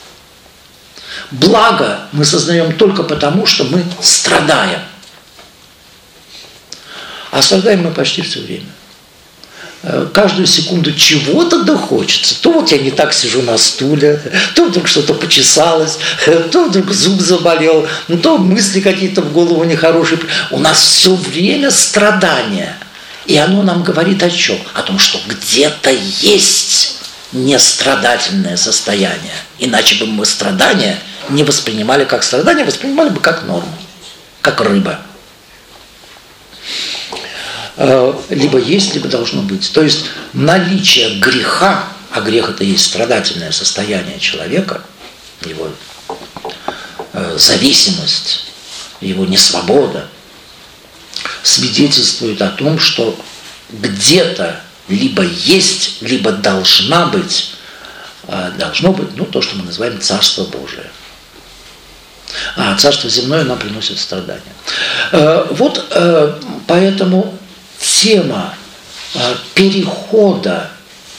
Благо мы сознаем только потому, что мы страдаем. А страдаем мы почти все время. каждую секунду чего-то да хочется. То вот я не так сижу на стуле, то вдруг что-то почесалось, то вдруг зуб заболел, то мысли какие-то в голову нехорошие. У нас все время страдания. И оно нам говорит о чем? О том, что где-то есть нестрадательное состояние. Иначе бы мы страдания не воспринимали как страдания, воспринимали бы как норму, как рыба. Либо есть, либо должно быть. То есть наличие греха, а грех это и есть страдательное состояние человека, его зависимость, его несвобода, свидетельствует о том, что где-то либо есть, либо должно быть, то, что мы называем Царство Божие. А Царство земное нам приносит страдания. Поэтому тема перехода,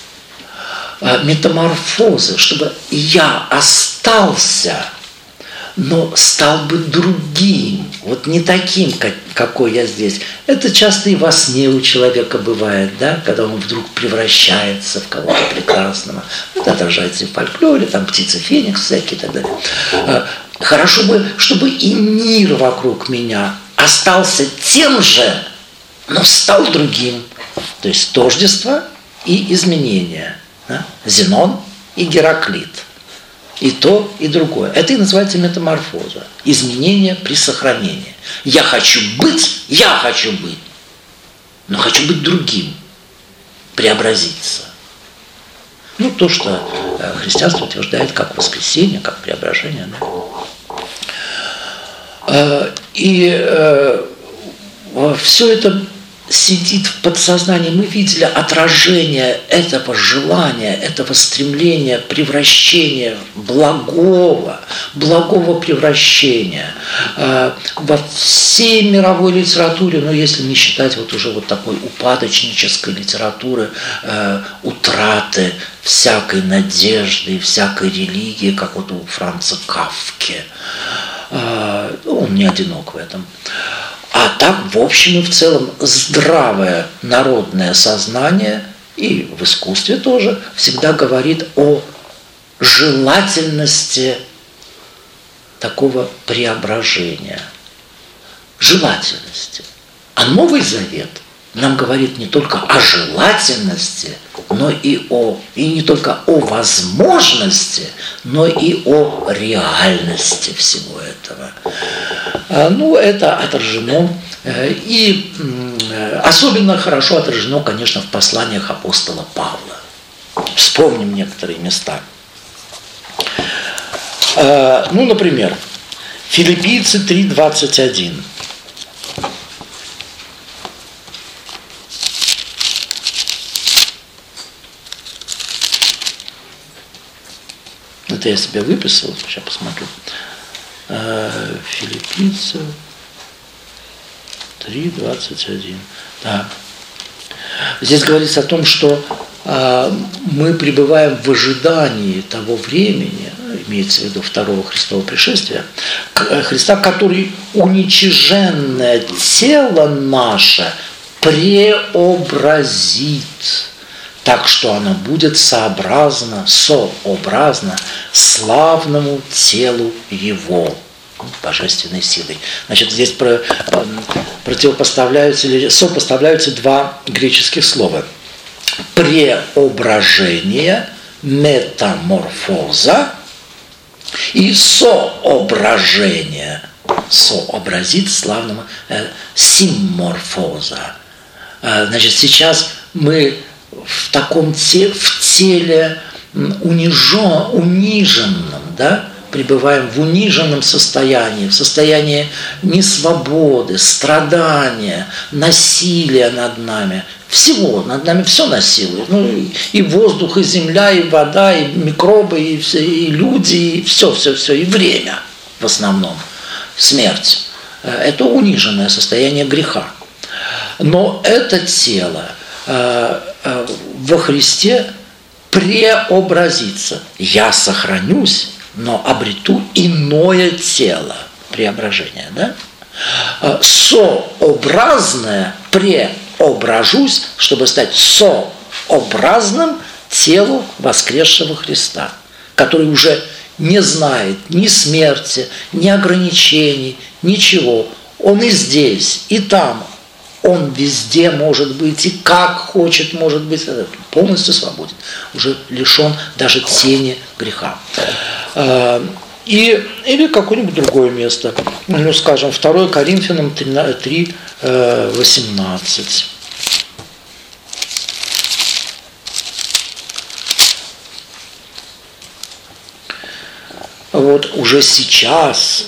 метаморфозы, чтобы я остался, но стал бы другим, вот не таким, какой я здесь. Это часто и во сне у человека бывает, да, когда он вдруг превращается в кого-то прекрасного. Это отражается и в фольклоре, там птицы Феникс всякие и так далее. Хорошо бы, чтобы и мир вокруг меня остался тем же, но стал другим. То есть тождество и изменение. Да? Зенон и Гераклит. И то, и другое. Это и называется метаморфоза. Изменение при сохранении. Я хочу быть, но хочу быть другим. Преобразиться. То, что христианство утверждает как воскресение, как преображение. Да? И все это сидит в подсознании. Мы видели отражение этого желания, этого стремления, превращения, благого превращения во всей мировой литературе, но если не считать вот уже вот такой упадочнической литературы, утраты всякой надежды, всякой религии, как вот у Франца Кафки. Он не одинок в этом. А так, в общем и в целом, здравое народное сознание, и в искусстве тоже, всегда говорит о желательности такого преображения. Желательности. А Новый Завет нам говорит не только о желательности, но и не только о возможности, но и о реальности всего этого. Это отражено, и особенно хорошо отражено, конечно, в посланиях апостола Павла. Вспомним некоторые места. Например, Филиппийцы 3:21. Это я себе выписал, сейчас посмотрю. Филиппийцев 3:21. Да. Здесь говорится о том, что мы пребываем в ожидании того времени, имеется в виду второго Христового пришествия, Христа, который уничиженное тело наше преобразит, так что оно будет сообразно славному телу Его, божественной силой. Значит, здесь противопоставляются или сопоставляются два греческих слова. Преображение, метаморфоза, и соображение, сообразит славному, симморфоза. Значит, сейчас мы в таком в теле униженном, да, пребываем в униженном состоянии, в состоянии несвободы, страдания, насилия над нами. Всего, над нами все насилует. И воздух, и земля, и вода, и микробы, и люди, и все, и время в основном. Смерть. Это униженное состояние греха. Но это тело во Христе преобразится. Я сохранюсь, но обрету иное тело. Преображение, да? Сообразное, преобразное преображусь, чтобы стать сообразным телу воскресшего Христа, который уже не знает ни смерти, ни ограничений, ничего. Он и здесь, и там. Он везде может быть, и как хочет может быть, полностью свободен, уже лишен даже тени греха. Или какое-нибудь другое место, ну, скажем, 2 Коринфянам 3, 18. Вот уже сейчас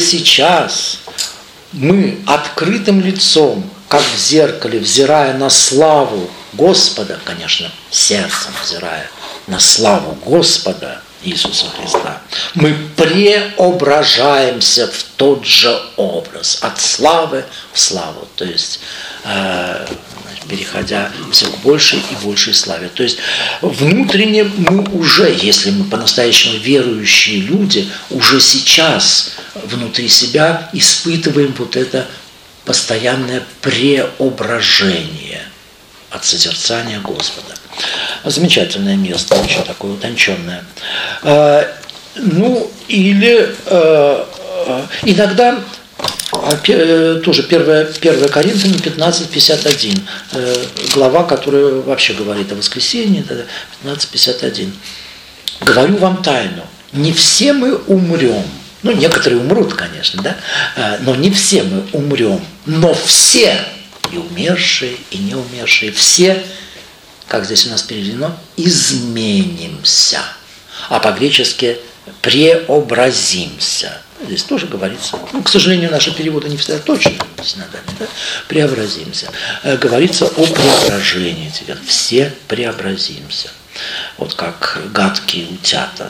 мы открытым лицом, как в зеркале, взирая на славу Господа, конечно, сердцем взирая на славу Господа Иисуса Христа, мы преображаемся в тот же образ, от славы в славу, то есть переходя все к большей и большей славе. То есть внутренне мы уже, если мы по-настоящему верующие люди, уже сейчас внутри себя испытываем вот это постоянное преображение от созерцания Господа. Замечательное место, очень такое утонченное. Ну, или иногда тоже 1 Коринфянам 15:51, глава, которая вообще говорит о воскресении, 15:51. «Говорю вам тайну, не все мы умрем». Ну, некоторые умрут, конечно, да, но не все мы умрем, но все, и умершие, и не умершие, все, как здесь у нас переведено, изменимся, а по-гречески преобразимся. Здесь тоже говорится, ну, к сожалению, наши переводы не всегда точно, иногда, да? Преобразимся. Говорится о преображении теперь, все преобразимся, вот как гадкие утята,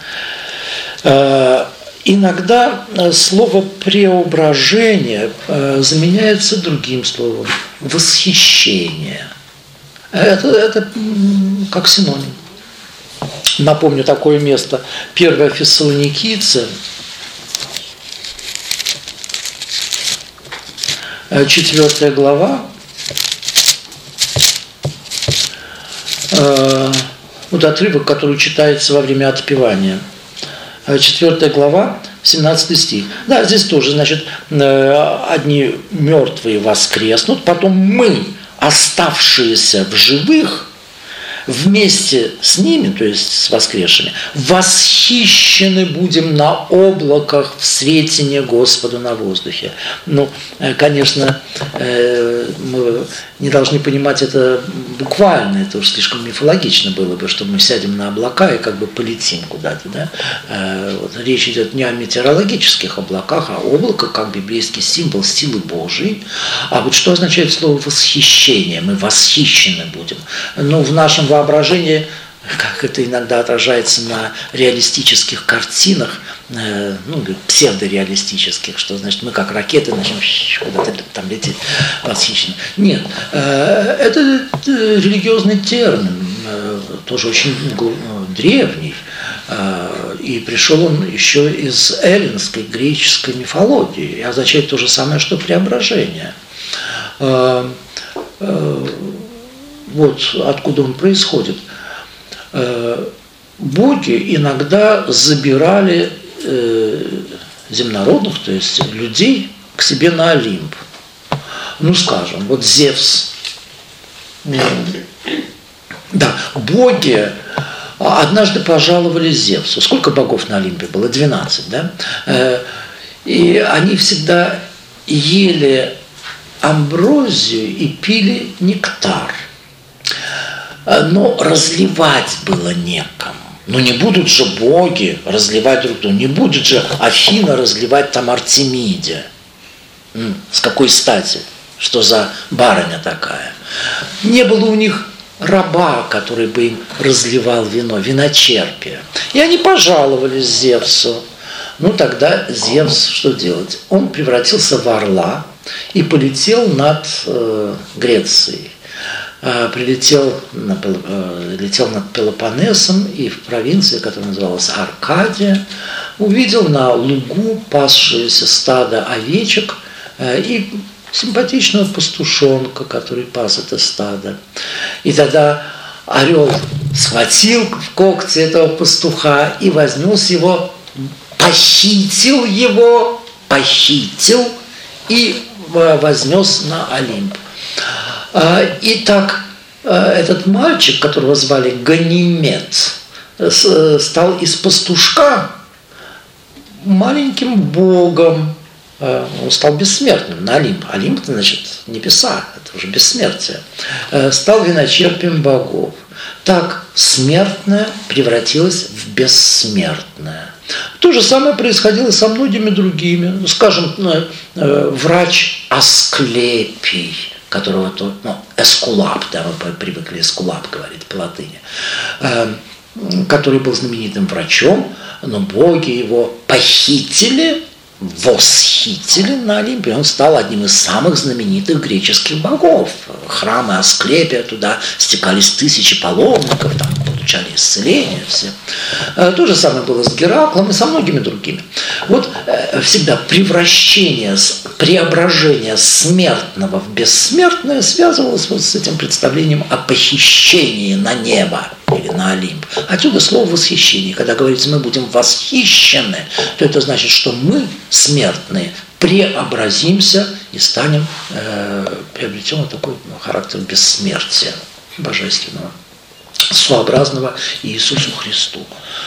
да? Иногда слово «преображение» заменяется другим словом – «восхищение». Это как синоним. Напомню такое место. 1 Фессалоникийцам, 4 глава. Вот отрывок, который читается во время отпевания. 4 глава, 17 стих. Да, здесь тоже, значит, одни мертвые воскреснут, потом мы, оставшиеся в живых, вместе с ними, то есть с воскресшими, восхищены будем на облаках в светине Господу на воздухе. Ну, конечно, мы не должны понимать это буквально, это уж слишком мифологично было бы, что мы сядем на облака и как бы полетим куда-то. Да? Вот, речь идет не о метеорологических облаках, а облако как библейский символ силы Божией. А вот что означает слово «восхищение»? Мы восхищены будем. Ну, в нашем воображении, как это иногда отражается на реалистических картинах, ну, или псевдореалистических, что значит мы как ракеты начнем куда-то там лететь восхищенно. Нет, это религиозный термин, тоже очень древний, и пришел он еще из эллинской, греческой мифологии, и означает то же самое, что преображение. Вот откуда он происходит. Боги иногда забирали земнородных, то есть людей, к себе на Олимп. Ну, скажем, вот Зевс. Да, боги однажды пожаловали Зевсу. Сколько богов на Олимпе было? 12, да? И они всегда ели амброзию и пили нектар. Но разливать было некому. Ну не будут же боги разливать друг другу, не будет же Афина разливать там Артемиде. С какой стати? Что за барыня такая? Не было у них раба, который бы им разливал вино, виночерпия. И они пожаловались Зевсу. Ну тогда Зевс что делать? Он превратился в орла и полетел над Грецией. Летел над Пелопоннесом и в провинции, которая называлась Аркадия, увидел на лугу пасшееся стадо овечек и симпатичного пастушонка, который пас это стадо. И тогда орел схватил в когти этого пастуха и вознес его, похитил и вознес на Олимп. И так этот мальчик, которого звали Ганимед, стал из пастушка маленьким богом. Он стал бессмертным на Олимп. Олимп – это значит небеса, это уже бессмертие. Стал виночерпием богов. Так смертное превратилось в бессмертное. То же самое происходило со многими другими. Скажем, врач Асклепий, которого Эскулап, да, мы привыкли Эскулап говорить по латыни, который был знаменитым врачом, но боги его восхитили на Олимпе. Он стал одним из самых знаменитых греческих богов. Храмы Асклепия, туда стекались тысячи паломников, там получали исцеление все. То же самое было с Гераклом и со многими другими. Вот всегда преображение смертного в бессмертное связывалось вот с этим представлением о похищении на небо или на Олимп. Отсюда слово «восхищение». Когда говорится «мы будем восхищены», то это значит, что мы, смертные, преобразимся и приобретем такой характер бессмертия божественного, сообразного Иисусу Христу.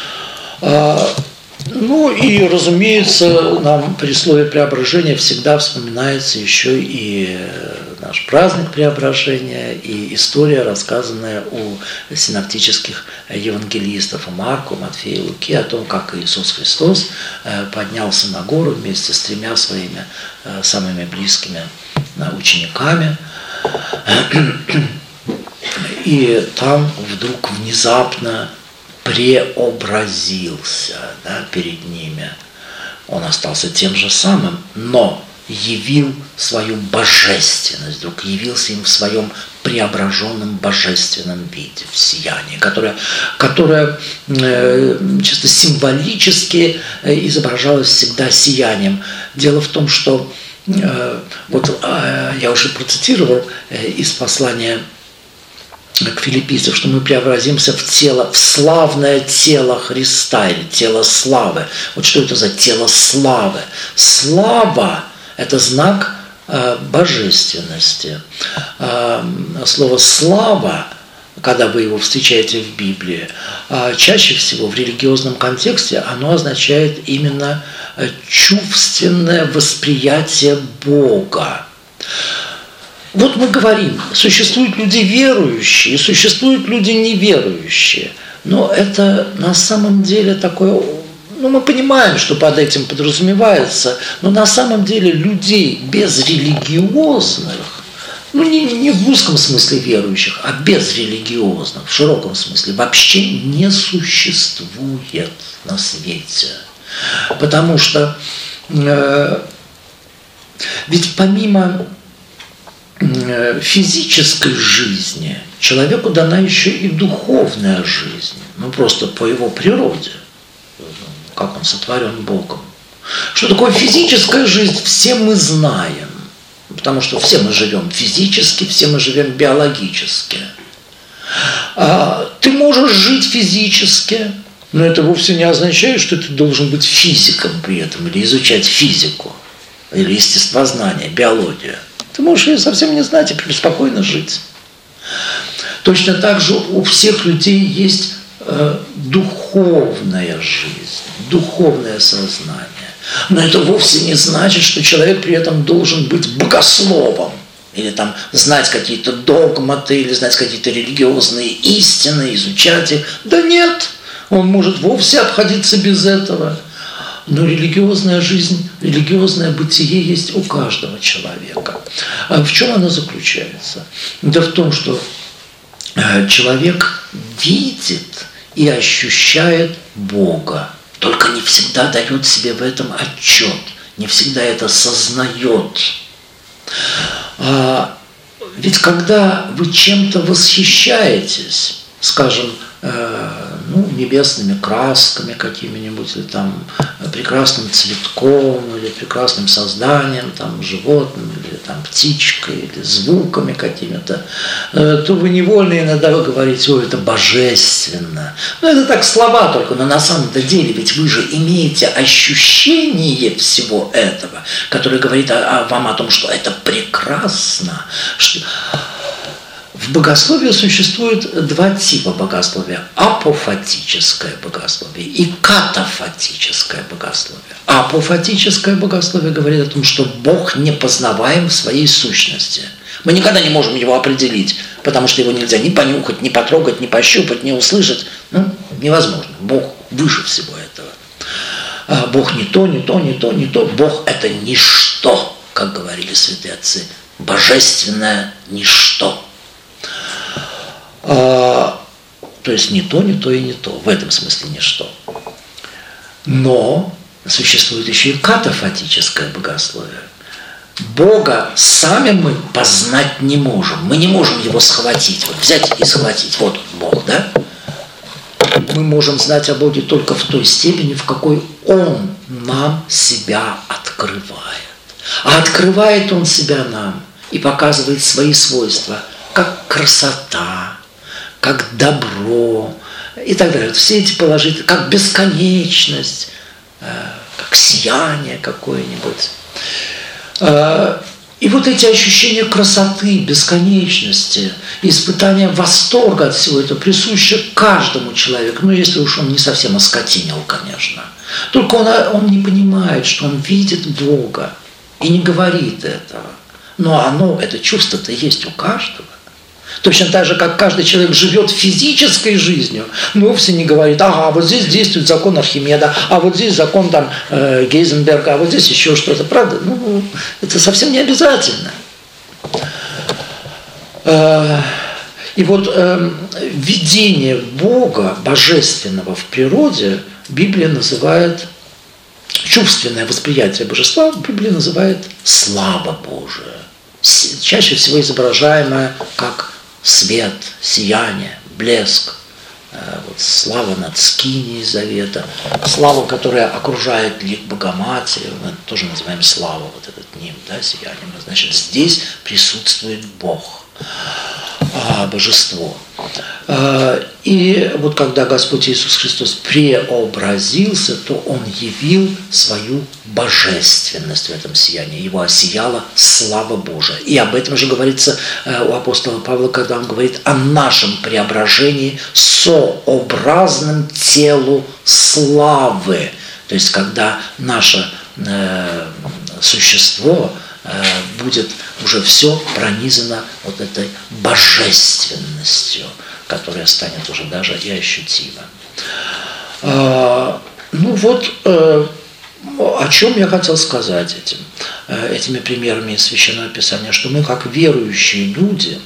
Ну и, разумеется, нам при слове преображения всегда вспоминается еще и наш праздник преображения, и история, рассказанная у синоптических евангелистов, у Марка, Матфея и Луки, о том, как Иисус Христос поднялся на гору вместе с 3 своими самыми близкими учениками, и там вдруг внезапно преобразился, да, перед ними. Он остался тем же самым, но явил свою божественность, вдруг явился им в своем преображенном божественном виде, в сиянии, которое чисто символически изображалось всегда сиянием. Дело в том, что вот я уже процитировал из послания к филиппийцам, что мы преобразимся в славное тело Христа или тело славы. Вот что это за тело славы? Слава – это знак божественности. Слово «слава», когда вы его встречаете в Библии, чаще всего в религиозном контексте оно означает именно чувственное восприятие Бога. Вот мы говорим, существуют люди верующие и существуют люди неверующие. Но это на самом деле такое, мы понимаем, что под этим подразумевается, но на самом деле людей безрелигиозных, не в узком смысле верующих, а безрелигиозных, в широком смысле, вообще не существует на свете. Потому что ведь помимо физической жизни человеку дана еще и духовная жизнь, просто по его природе, как он сотворен Богом. Что такое физическая жизнь, все мы знаем, потому что все мы живем физически, все мы живем биологически. Ты можешь жить физически, но это вовсе не означает, что ты должен быть физиком при этом, или изучать физику, или естествознание, биологию. Ты можешь ее совсем не знать и спокойно жить. Точно так же у всех людей есть духовная жизнь, духовное сознание. Но это вовсе не значит, что человек при этом должен быть богословом, или знать какие-то догматы, или знать какие-то религиозные истины, изучать их. Да нет, он может вовсе обходиться без этого. Но религиозная жизнь, религиозное бытие есть у каждого человека. А в чем оно заключается? Да в том, что человек видит и ощущает Бога, только не всегда дает себе в этом отчет, не всегда это сознает. Ведь когда вы чем-то восхищаетесь, скажем, небесными красками какими-нибудь, или прекрасным цветком, или прекрасным созданием, животным, или или там птичкой, или звуками какими-то, то вы невольно иногда вы говорите: ой, это божественно. Ну, это так слова только, но на самом-то деле ведь вы же имеете ощущение всего этого, которое говорит вам о том, что это прекрасно. Что... В богословии существует два типа богословия: апофатическое богословие и катафатическое богословие. Апофатическое богословие говорит о том, что Бог непознаваем в своей сущности. Мы никогда не можем его определить, потому что его нельзя ни понюхать, ни потрогать, ни пощупать, ни услышать. Ну, невозможно. Бог выше всего этого. Бог не то, не то, не то, не то. Бог – это ничто, как говорили святые отцы. Божественное ничто. То есть не то, не то и не то. В этом смысле ничто. Но существует еще и катафатическое богословие. Бога сами мы познать не можем. Мы не можем его схватить. Вот взять и схватить. Вот Бог, да? Мы можем знать о Боге только в той степени, в какой Он нам себя открывает. А открывает Он себя нам и показывает свои свойства, как красота, как добро и так далее. Все эти положительные, как бесконечность, как сияние какое-нибудь. И вот эти ощущения красоты, бесконечности, испытания восторга от всего этого присуще каждому человеку, ну, если уж он не совсем оскотинил, конечно. Только он не понимает, что он видит Бога и не говорит этого. Но это чувство-то есть у каждого. Точно так же, как каждый человек живет физической жизнью, но вовсе не говорит: ага, вот здесь действует закон Архимеда, а вот здесь закон там Гейзенберга, а вот здесь еще что-то. Правда? Ну, это совсем не обязательно. И вот видение Бога, божественного в природе, Библия называет, чувственное восприятие божества, Библия называет слава Божия. Чаще всего изображаемое как свет, сияние, блеск, вот, слава над скинией завета, слава, которая окружает лик Богоматери, мы тоже называем слава, вот этот ним, да, сияние. Значит, здесь присутствует Бог, божество. И вот когда Господь Иисус Христос преобразился, то Он явил свою божественность в этом сиянии. Его осияла слава Божия. И об этом же говорится у апостола Павла, когда он говорит о нашем преображении сообразным телу славы. То есть, когда наше существо будет уже все пронизано вот этой божественностью, которая станет уже даже и ощутима. Ну вот, о чем я хотел сказать этими примерами из Священного Писания, что мы, как верующие люди,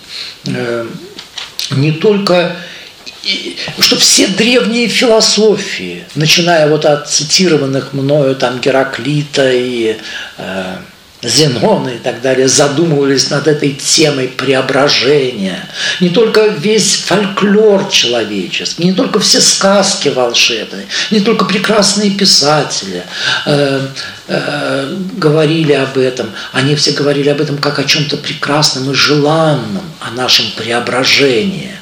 не только... что все древние философии, начиная вот от цитированных мною там Гераклита и Зенона и так далее, задумывались над этой темой преображения. Не только весь фольклор человеческий, не только все сказки волшебные, не только прекрасные писатели говорили об этом. Они все говорили об этом как о чем-то прекрасном и желанном, о нашем преображении.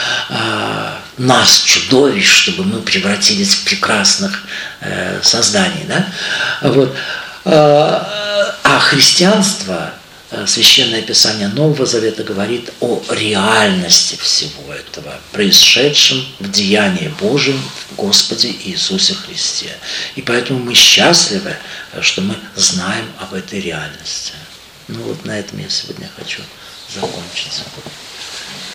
Нас, чудовищ, чтобы мы превратились в прекрасных созданий. Да? Вот. А христианство, Священное Писание Нового Завета говорит о реальности всего этого, происшедшем в деянии Божьем в Господе Иисусе Христе. И поэтому мы счастливы, что мы знаем об этой реальности. Ну вот на этом я сегодня хочу закончить.